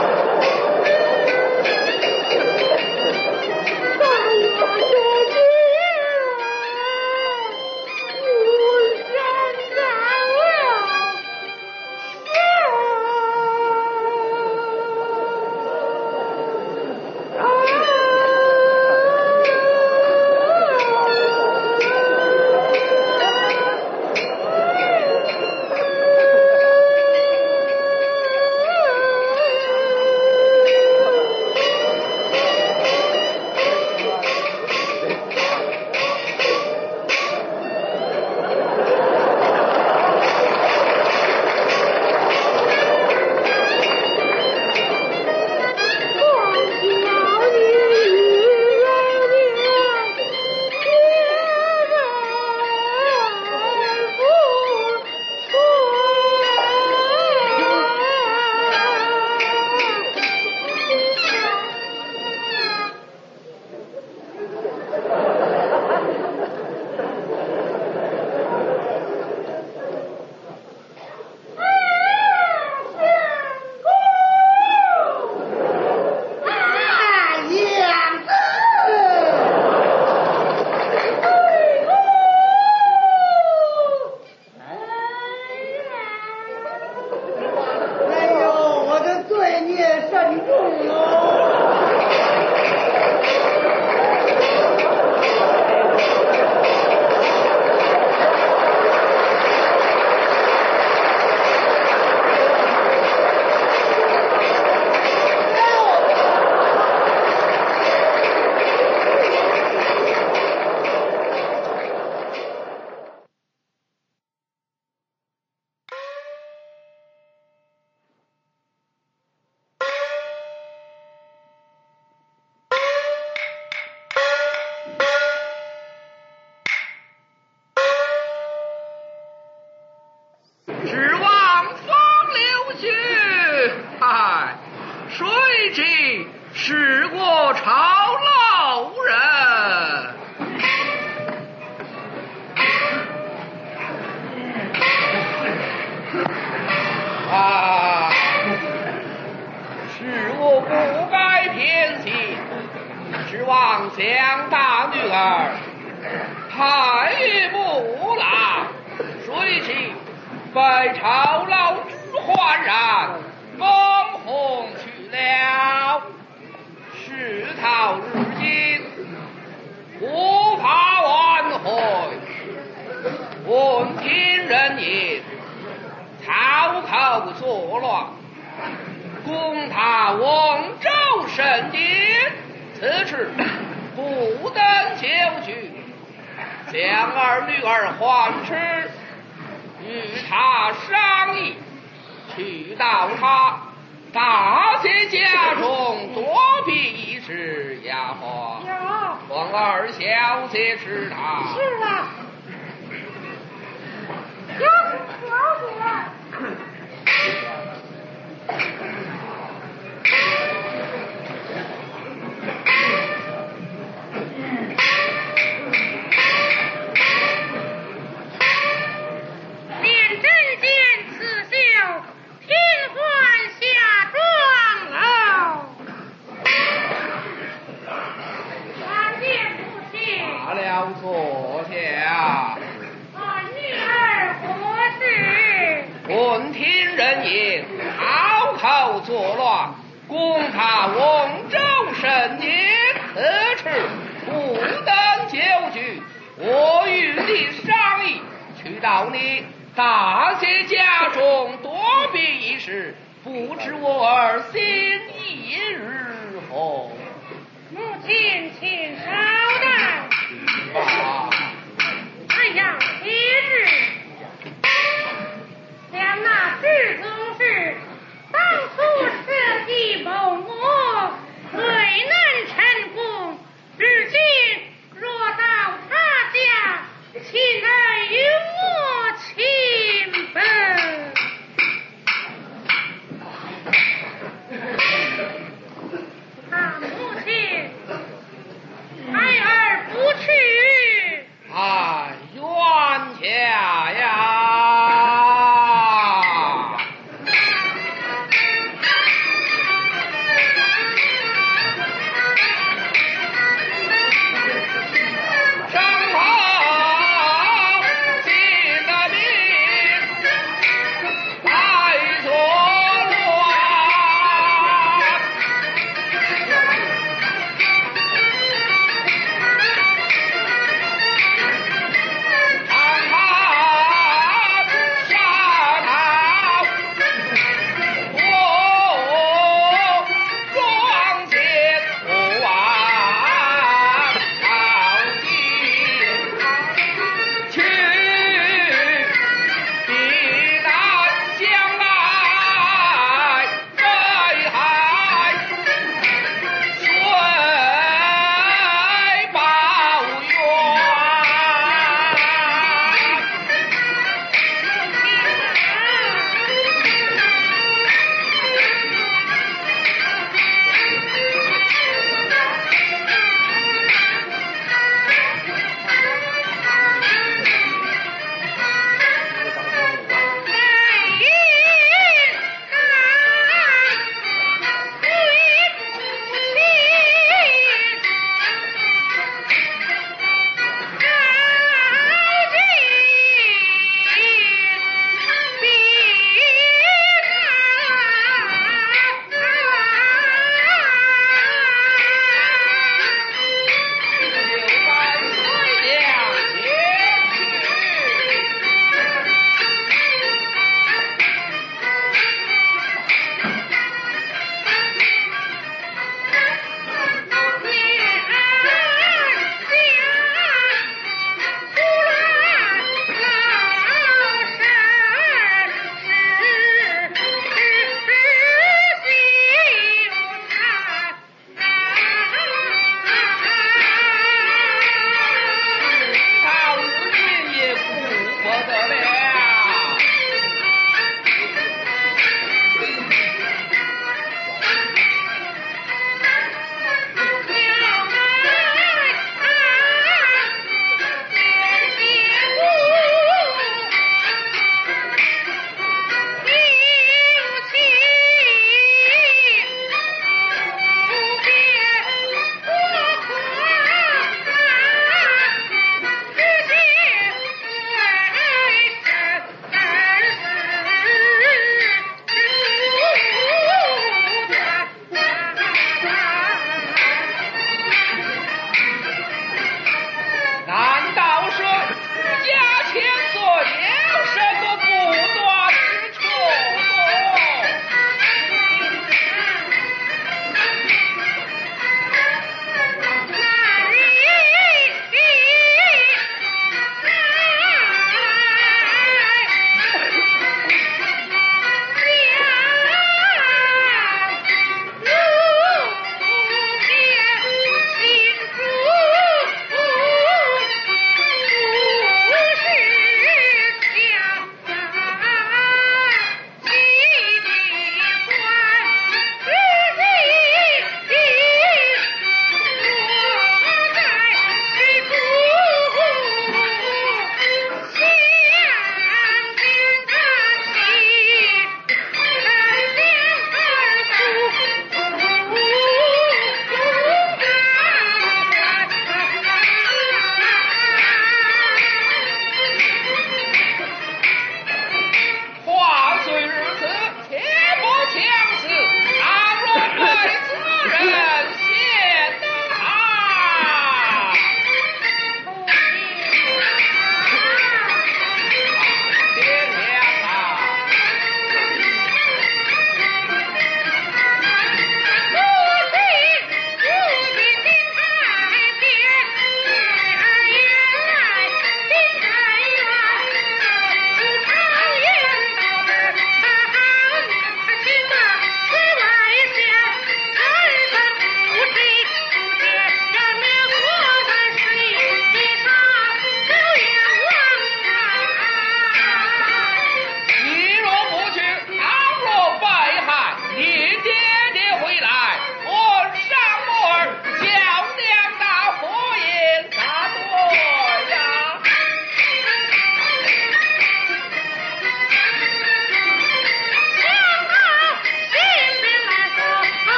皇将大女儿派于木郎，随即被酬劳之焕然，封红去了。事到如今，无法挽回。闻听人言，操口作乱，攻他翁州圣殿，此事不等久举，将儿女儿还吃，与他商议，去到他大姐家中躲避一时丫鬟， 有望二小姐知他。 是了，有请小姐。 连真见刺绣，品换下妆喽。参见父亲。 罢了，坐下。 我女儿何事？ 闻听人言，好口作乱，攻他翁州圣殿，此事不等久举，我与你商议，去到你大姐家中躲避一时，不知我儿心意如何？ 母亲，请稍待。 啊， 还要节日，将那世宗室当初设计谋谋，最难成功。如今若到他家，岂能与我亲奔？啊，母亲，儿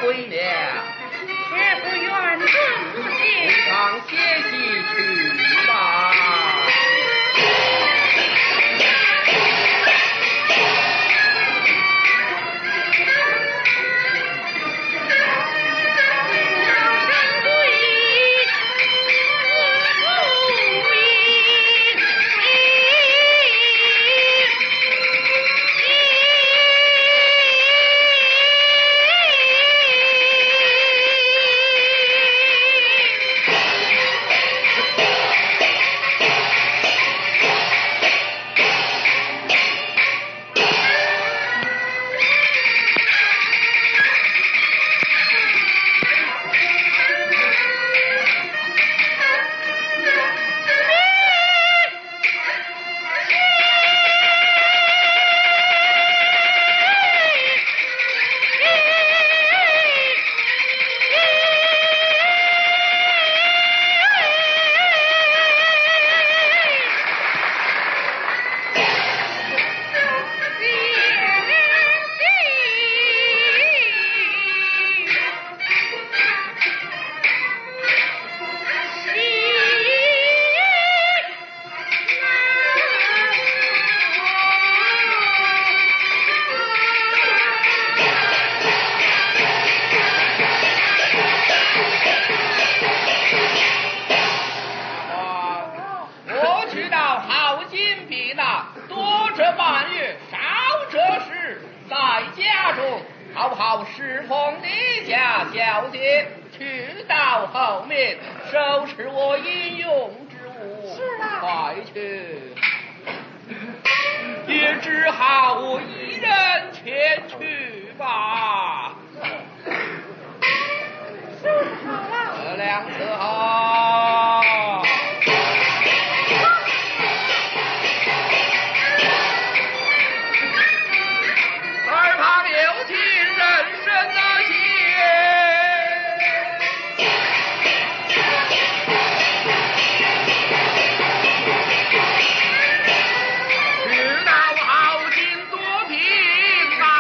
回了， 且不愿尊不敬， 上歇息去吧。侍奉你家小姐，去到后面收拾我饮用之物。 是啊， 快去！也只好我一人前去吧。 是好了。 两次好。耳旁有听人声那些，知道好景多平吧。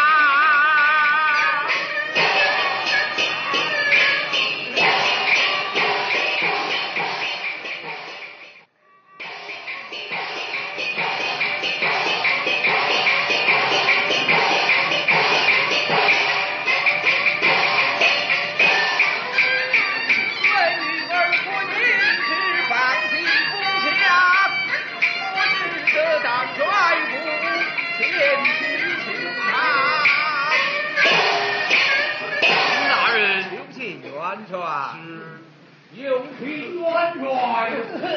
有请元帅。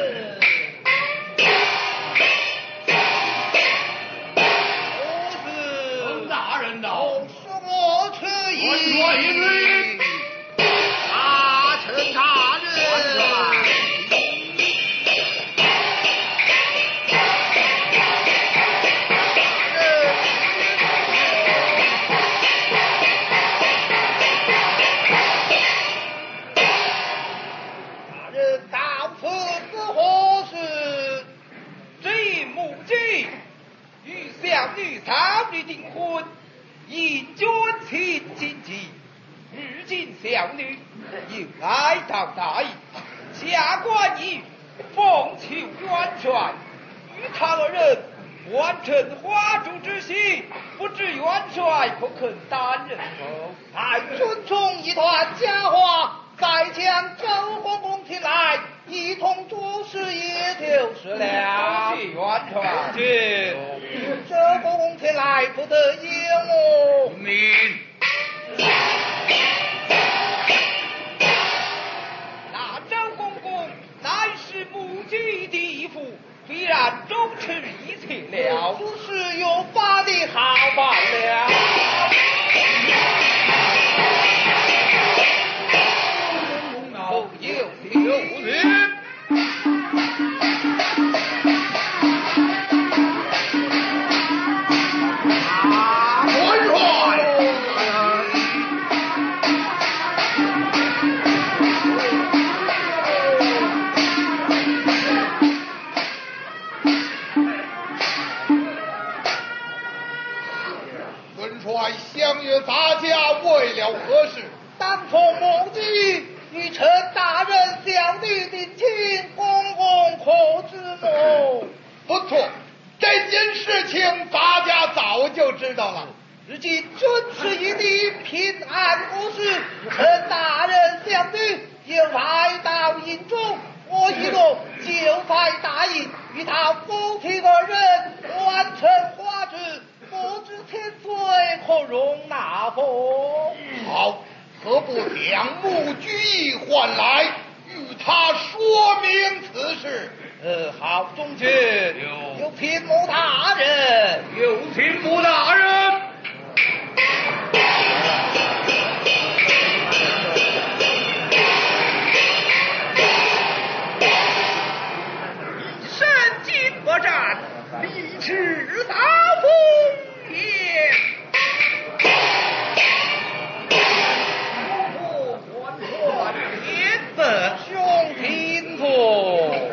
我大人道， 是我此意。 元帅一律。 大臣大人。 女少女订婚，因君亲亲戚，如今小女应爱到大义，下官以奉求元帅，与他二人完成花烛之喜，不知元帅可肯担任否？ 待尊从一团佳话，再将周公公请来，一同主事也就是了。 元帅， 去。周公公前来不得应哦。 明。 那周公公乃是母鸡地父，必然周持一切了。 此事有法的好办了。 后有有人。 相约杂家为了何事？ 当从母鸡与陈大人相女的亲公公可知么？ 不错，这件事情大家早就知道了。 如今准是一例平安无事，陈大人相女又来到营中，我一路就在答应与他夫妻二人完成花烛，不知千岁可容纳否？ 好，何不将穆居易唤来，与他说明此事？ 呃，好，中军有有请穆大人， 有请穆大人。 身经百战，力持大风也。 我换传天子兄听从。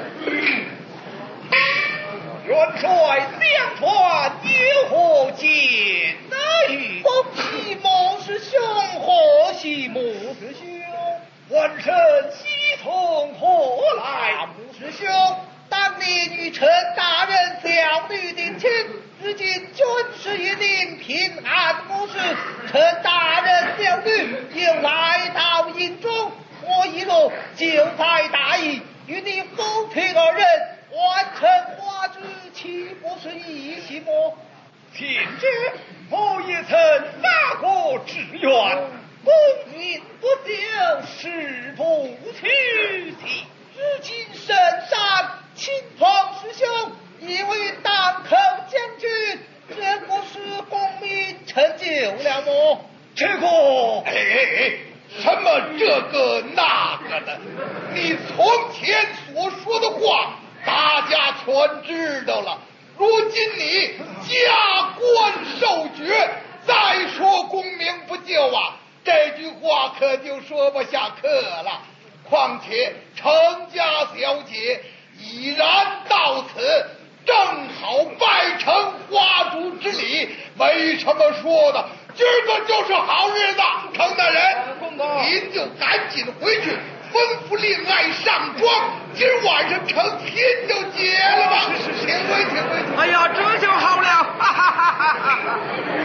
元帅相传有何见语？ 恭喜穆师兄，贺喜穆师兄。 文臣西从何来？ 穆师兄，当年与陈大人小女定亲，如今军事一定平安无事。陈大人小女又来到营中，我一路就在大义，与你夫妻二人完成花烛，岂不是一喜么？ 请之，我也曾发过志愿，功名不久，誓不屈膝。 如今身上亲朋师兄，以为当口将军，这不是功名成就了么？ 这个， 哎哎哎，什么这个那个的？你从前所说的话，大家全知道了。如今你加官受爵，再说功名不就啊，这句话可就说不下课了。况且程家小姐已然到此，正好拜成花烛之礼，没什么说的。今儿个就是好日子，程大人，您就赶紧回去吩咐令爱上妆，今儿晚上成亲就结了吧。是是，请回，请回。 哎呀，这就好了，哈哈哈哈哈哈！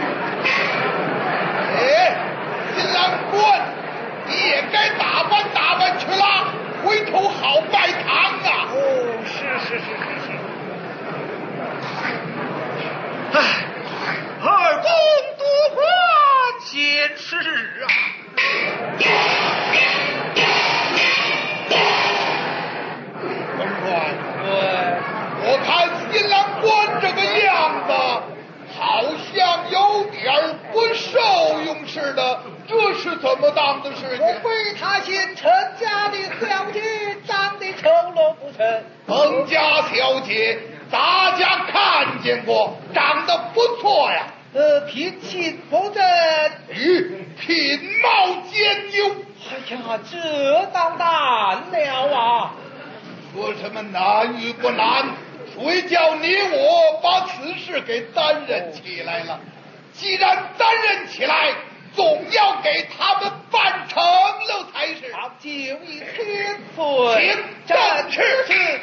哎，新郎官，你也该打扮打扮去了，回头好拜堂啊。 哦，是是是是是。 唉，二公多花闲事啊。 文官，对，我看新郎官这个样子，好像有点不受用似的，这是怎么当的事情？ 莫非他嫌陈家的小姐长得丑陋不成？ 彭家小姐，大家看见过，长得不错呀。 呃，品行不正， 咦，品貌兼优。 哎呀，这当难了啊！ 说什么难与不难，谁叫你我把此事给担任起来了？既然担任起来，总要给他们办成了才是。 好，就以天岁， 请正式。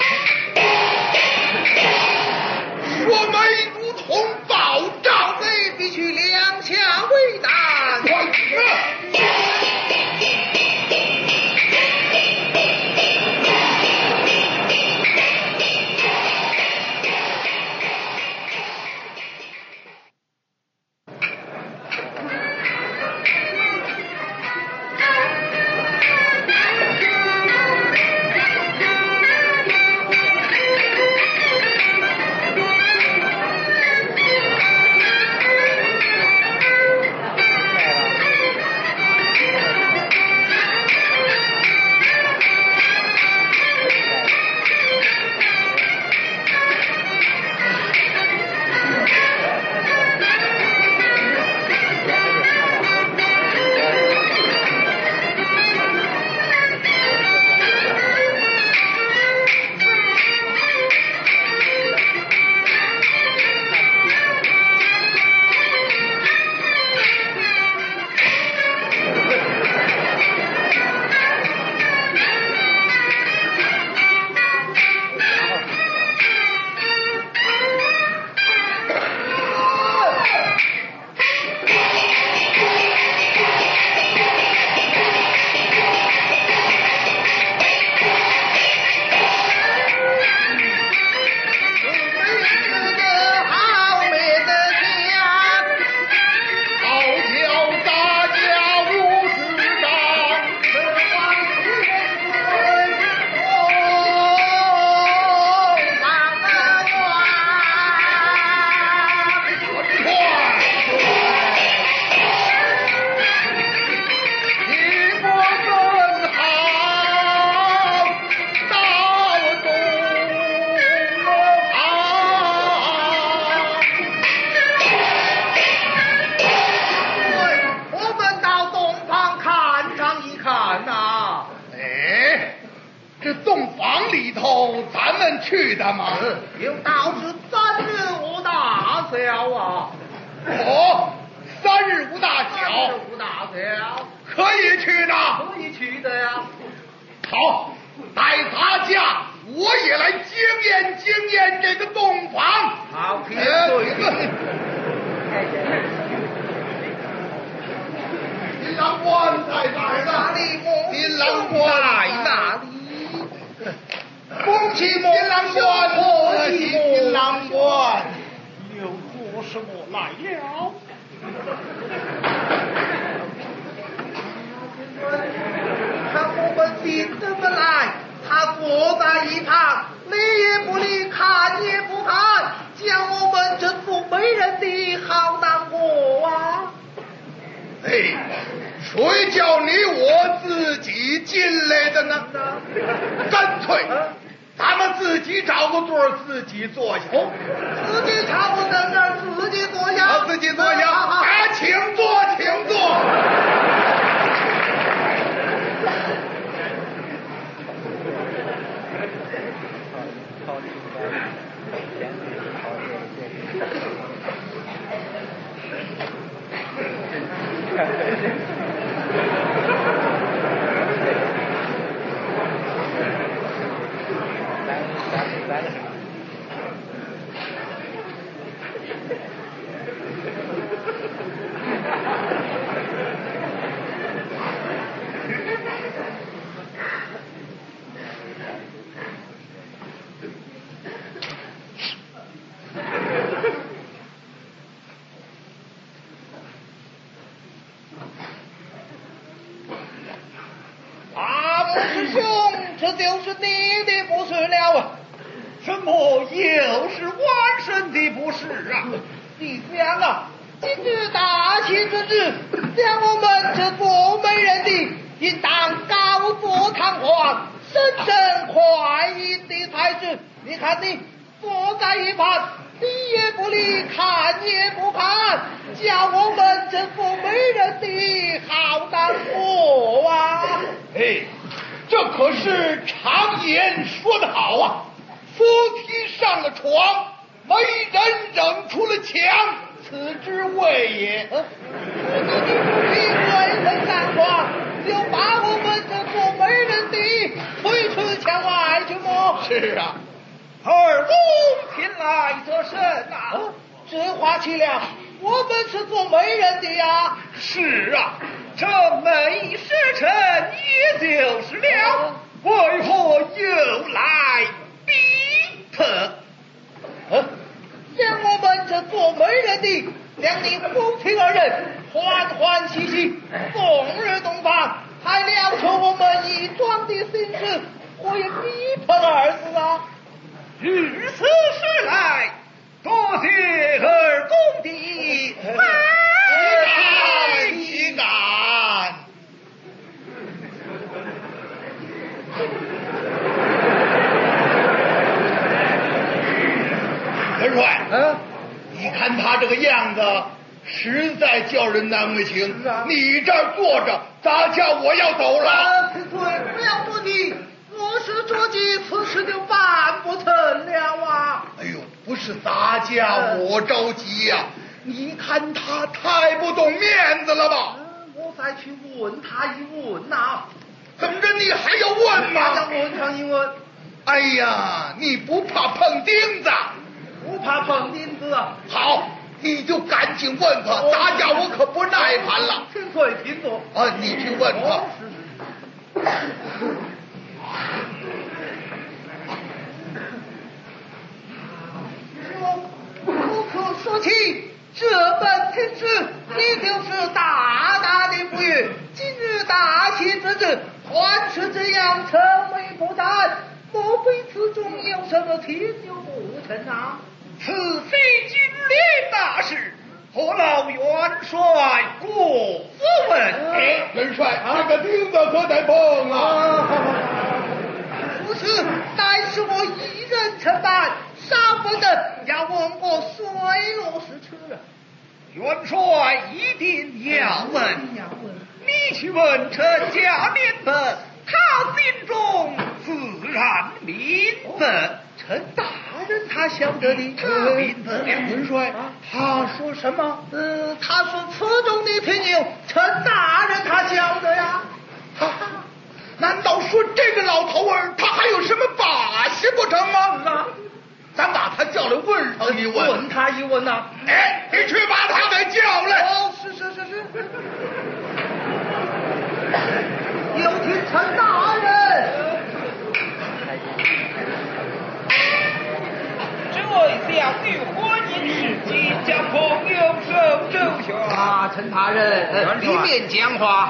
说媒如同保障， 非必须两下为难。 快去！ 往里头咱们去的吗？ 有道是三日无大小啊。 哦，三日无大小， 三日无大小， 可以去的， 可以去的呀。 好，待咱家我也来经验经验这个洞房。 好，听哎对新郎官在哪儿呢？新郎官在哪里？ 恭喜新郎官，恭喜新郎官。 又做什么来了？ 看我们新的们来，他坐在一旁，理也不理，看也不看，将我们这做媒人的好难过啊！ 哎，谁叫你我自己进来的呢？干脆咱们自己找个座儿自己坐下。 哦，自己差不多在那儿自己坐下， 好，自己坐下。啊，请坐，请坐。 这就是你的不是了啊！ 怎么又是万神的不是啊？ 你想啊，今日大喜之日，将我们这做媒人的应当高坐堂皇，深深快意的才是。你看你坐在一旁，理也不理，看也不看，叫我们这做媒人的好难过啊！ 哎，这可是常言说得好啊，夫妻上了床，媒人扔出了墙，此之谓也。 呃，你为人上床，就把我们这做媒人的推出墙外去么？ 是啊， 二公前来得甚啊！这话岂了？我们是做媒人的呀。 是啊，这媒使臣也就是了，为何又来逼迫？ 呃，将我们这做媒人的两你夫妻二人欢欢喜喜，共日洞房，还了出我们一桩的心事，我也逼迫儿子啊！ 如此说来，多谢二公的哎，岂敢！元帅， 嗯， 你看他这个样子，实在叫人难为情。 是啊你这儿坐着，咱家我要走了。 啊，此罪不要着急，我是着急，此事就办不成了啊！ 哎呦，不是咱家我着急呀、你看他太不懂面子了吧？ 嗯，我再去问他一问呐、 怎么着，你还要问要吗？ 问他一问， 哎呀，你不怕碰钉子？ 不怕碰钉子啊！ 好，你就赶紧问他，咱家我可不耐烦了。 请坐，请坐。 啊，你去问他。 哦是是不可说起，这本天师也就是大大的不悦。今日大喜之日，还是这样成为不战，莫非此中有什么情有不成啊？ 此非军令大事，何劳元帅过所问？ 哎，元帅，这个钉子可得碰啊！ 不是，乃是我一人承办，少不得要问我水落石出啊！ 元帅一定要问， 要问， 你去问陈家面本，他心中自然明白。陈大人他晓得的，明白了。元帅，他说什么？呃，他说此中的朋友，陈大人他晓得呀。哈哈，难道说这个老头儿他还有什么把戏不成吗？啊，咱把他叫来问上一问，问他一问呐、啊。哎，你去把他给叫来。哦，是是是是。 有请陈大人。 这小女婚姻时机将朋友手肘下。 啊，陈大人，里面讲话。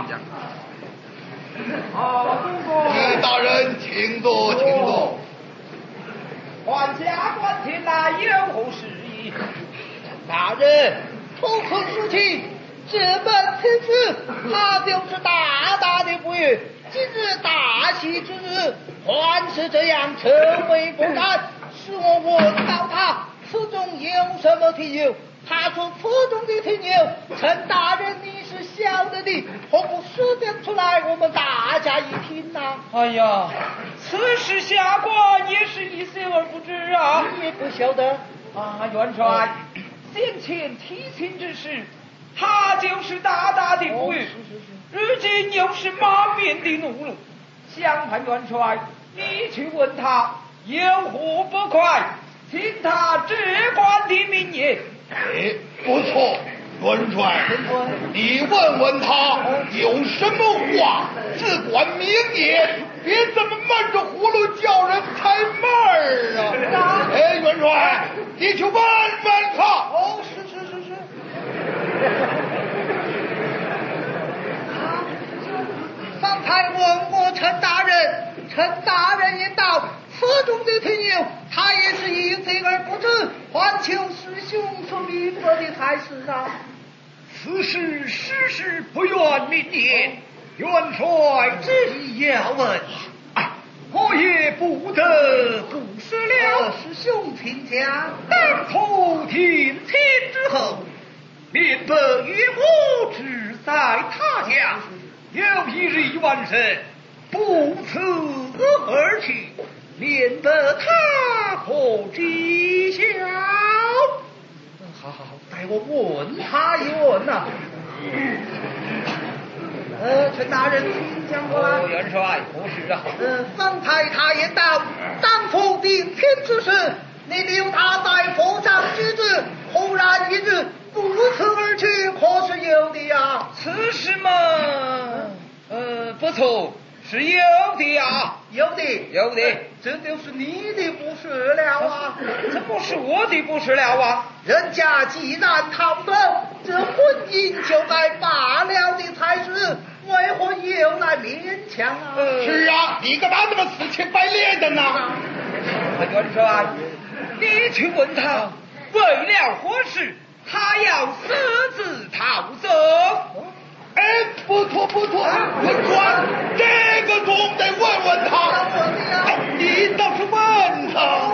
好，公公。 李大人，请坐，请坐。 管家官前来有何事宜？ 大人，从此事起，这门天子他就是大大的不悦。今日大喜之日，还是这样成为不敢。使我问到他，此中有什么听由？他说此中的听由，陈大人你是晓得的，何不说点出来，我们大家一听呐、啊？ 哎呀，此事下官也是一些而不知啊。 你也不晓得啊，元帅，先前提亲之事，他就是大大的不悦，如今又是满面的怒怒。相盼元帅，你去问他有何不快，听他直观的明言。 哎，不错，元帅，你问问他有什么话，只管明言，别这么闷着葫芦叫人开门儿啊！哎，元帅，你去问问他。 哦，是是是是。方才问我陈大人，陈大人言道，此中的听友，他也是一贼而不知，还求师兄所明白的才是啊。此事实事不愿明言，元帅之意要问，哎，我也不得不说了。师兄请讲。当初听亲之后，免得与我只在他家。有一日晚上，不辞而去，免得他可知晓。好好好，待我问他一问呐、啊。呃，陈大人，请讲过来。 元帅，不是啊。 呃，方才他言道，当初定亲之事，你留他在府上居住，忽然一日不辞而去，可是有的呀？ 此事嘛，呃，不错，是有的呀， 有的， 有的， 这就是你的不是了啊！ 这不是我的不是了啊！ 人家既然逃得，这婚姻就该罢了的才是，为何又来勉强啊？ 呃、 是啊，你干嘛这么死乞白赖的呢？ 元帅，你去问他，为了何事，他要私自逃走？ 哎，不错不错，文川，这个总得问问他。哎，你倒是问他。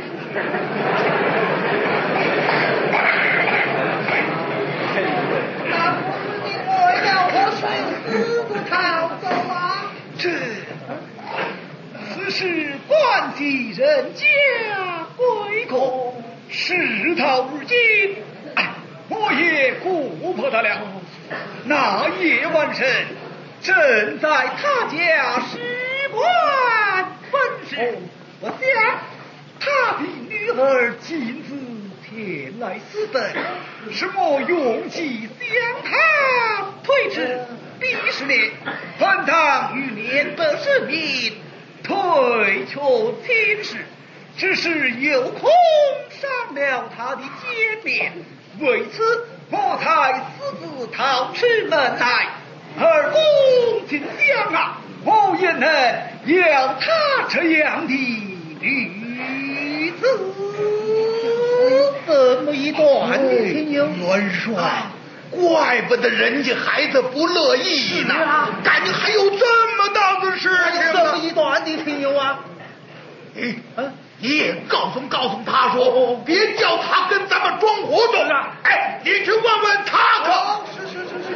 那不是你为了何事私自逃走啊？这此事关系人家归公，事到如今，哎，我也顾不得了。那夜晚上，正在他家使官本事，我想他的女儿亲自前来私奔，使我勇气向他推迟，必是年，本当于年不是命，退却亲事，只是有空伤了他的颜面，为此我才私自逃出门来，而公卿想啊，我也能要他这样的女子。这么一段情由， 元帅，怪不得人家孩子不乐意呢，感情还有这么大的事情呢。 这么一段的情由啊！ 哎，你也告诉告诉他说，别叫他跟咱们装糊涂。哎，你去问问他可。 是是是是。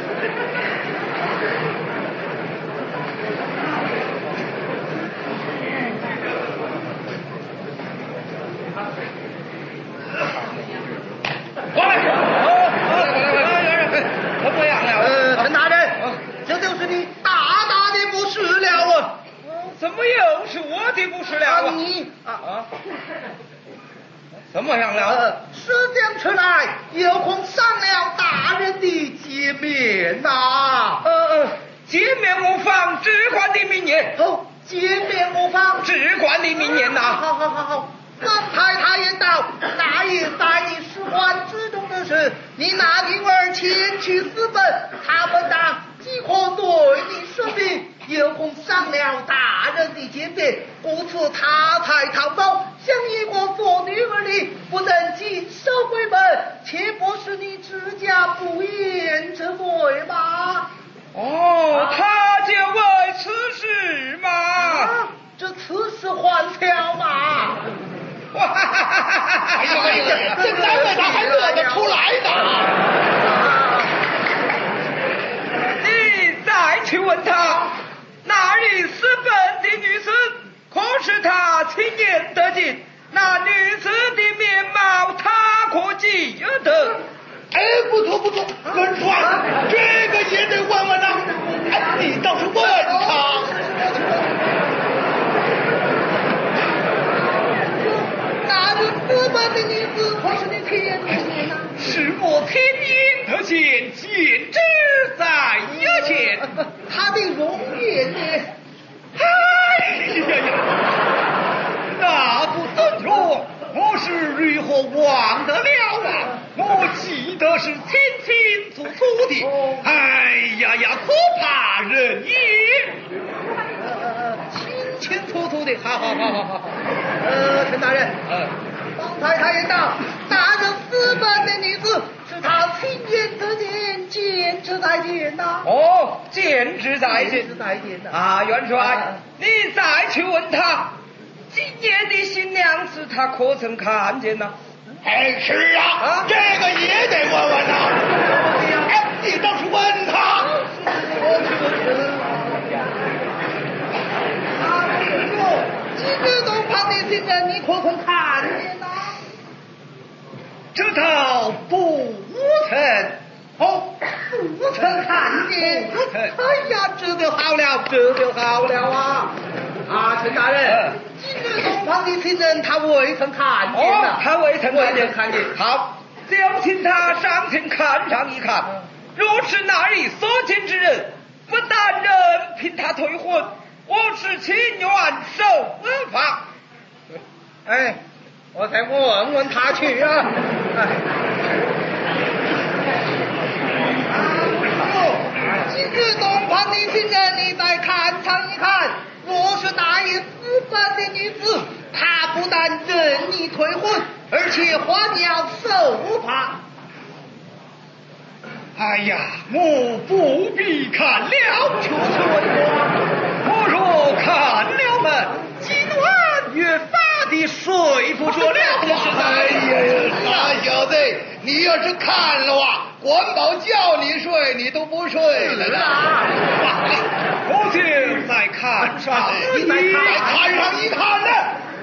么又是我的不是了啊？ 你啊啊！怎么样了？ 呃，时间迟来，有空商量大人的见面呐、 呃呃，见面无妨，只管的明言。 哦，见面无妨， 只管的明言呐。 好好好好。刚才他言道，那也在你事关之中的事，你那女儿前去私奔，他们当即可对你说明，有空商量大人的见面，故此他才逃走。想一个做女儿的不能谨守闺门，岂不是你指甲不严之罪吗？ 哦，他就为此事嘛。 啊，这此事还巧嘛。 哇哈哈哈哈哈！ 哎呀哎呀，这难为他还乐得出来呢。 你再去问他，那日私奔的女子，可是他亲眼得见？那女子的面貌，他可记得？ 哎，不错不错，文川，这个也得问问呐。哎，你倒是问他。 那个私奔的女子，可是你亲眼得见呐？ 是我亲眼得见，见之在眼前。 她的容颜呢？ 哎呀呀，那不怎容，我是如何忘得了啊？我记得是清清楚楚的。 哦哎呀呀，可怕人也！ 呃，清清楚楚的，好好好好好。呃，陈大人， 呃， 刚才他言道，那个私奔的女子是他亲眼得见，见之在见呐。 哦，见之在见见之在见呐。 啊，元帅， 啊你再去问他，今年的新娘子他可曾看见呢？ 哎，是啊， 啊这个也得问问呐。哎，你倒是问他。 啊，不错，今日东旁的新人，你可曾看见呐？ 这倒不曾。 哦，不曾看见。哎呀，这就好了，这就好了啊！啊，陈大人，今日东旁的新人，他未曾看见哦呐，， 他未曾看见， 未曾看见。 好，就请他上前看上一看。若是那日所见之人，不但任凭他退婚，我是情愿受恩罚。 哎，我再问问他去啊。哎。今日东旁的新人，你再看上一看，若是那一私奔的女子，她不但任你退婚，而且还要受罚。 哎呀，我不必看了，求求我，我若看了们，今晚越发的睡不着了。 哎呀，傻小子，你要是看了啊，管保叫你睡，你都不睡了呢。 我就再看上你再看看上一看呢。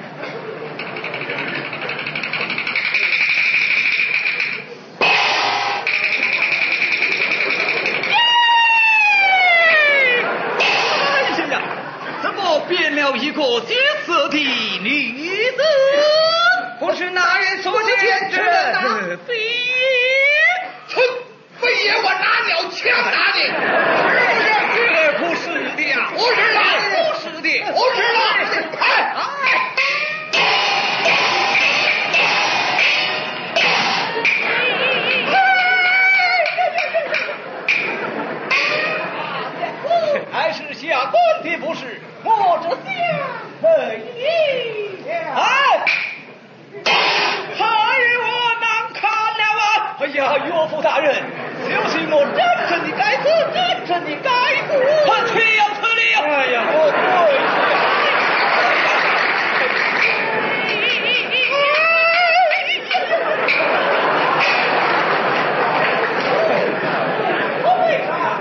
变了一个劫色的女子，不是那人所见之人。非哼，非也我拿鸟枪打你， 这不是的呀， 不是的， 不是的， 不是的，哎。 还是下官的不是，我这下可以了。哎，还与我难看了啊！哎呀，岳父大人，小心我真正的该死，真正的该死！他却要此理！哎呀，我跪下！我为啥？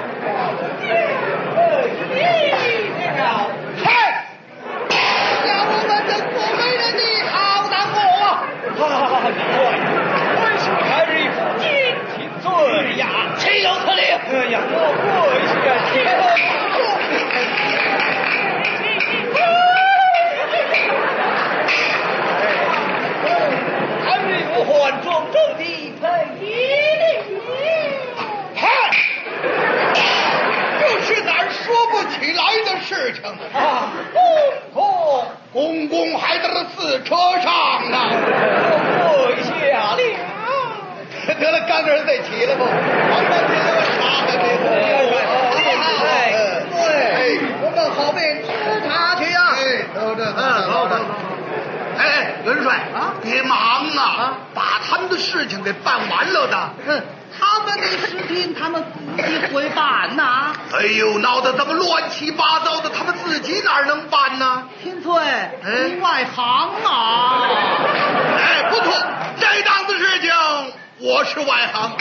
嗨， 要我们这做媒人的好当我啊！ 啊，你怪，为什么还是一副敬请罪呀？ 岂有此理！ 哎呀，我跪下，请说不起来的事情啊！公公， 公公还在这四车上呢。 跪下了。 得了，刚跟人在一起了不？王半天我杀了这个。 哎，对，我们后面吃茶去呀。 哎，都这，嗯，好好好。哎，元帅啊，别忙啊，把他们的事情给办完了的。 嗯，他们的事情他们自己会办呐。 哎呦，闹得这么乱七八糟的，他们自己哪能办呢？ 天翠，你外行啊！ 哎，不错，这档子事情我是外行。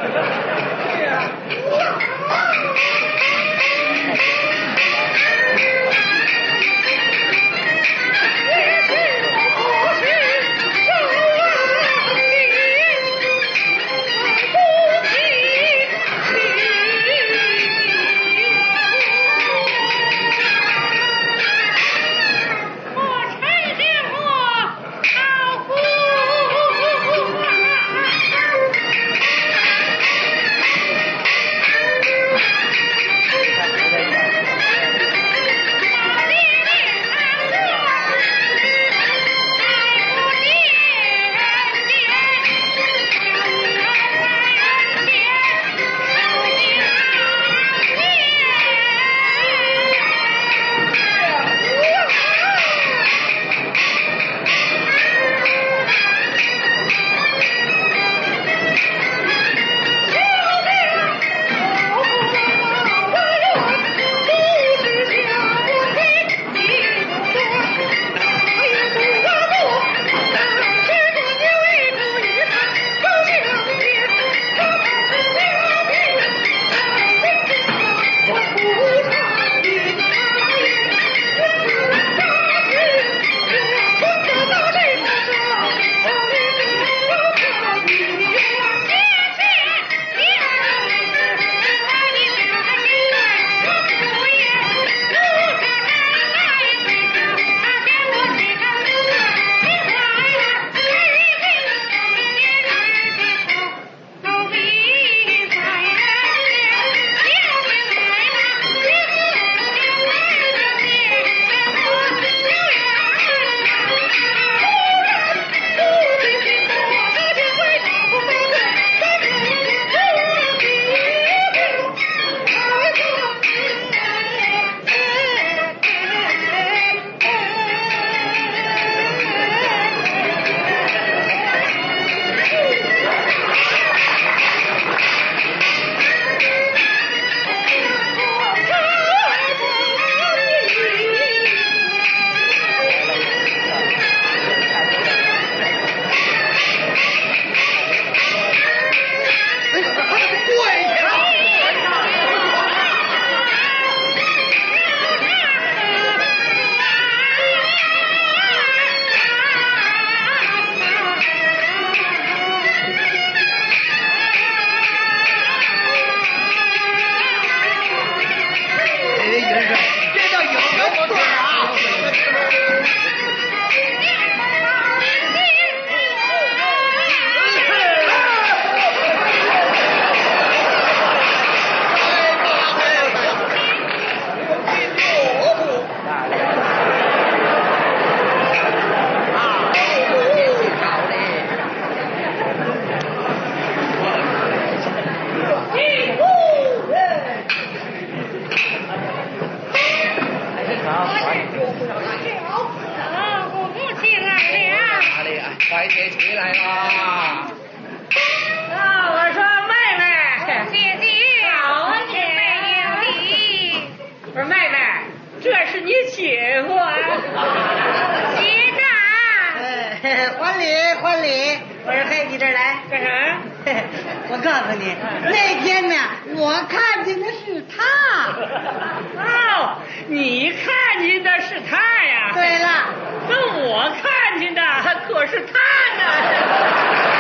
快些起来啦！ 啊，我说妹妹， 姐姐，好姐妹有礼。 不是妹妹，这是你媳妇啊？ 学长， 哎，还礼还礼！我说嘿，你这儿来干啥？ 我告诉你，那天呢，我看见的是他。 哦，你看见的是他呀？ 对了， 那我看见的可是他呢。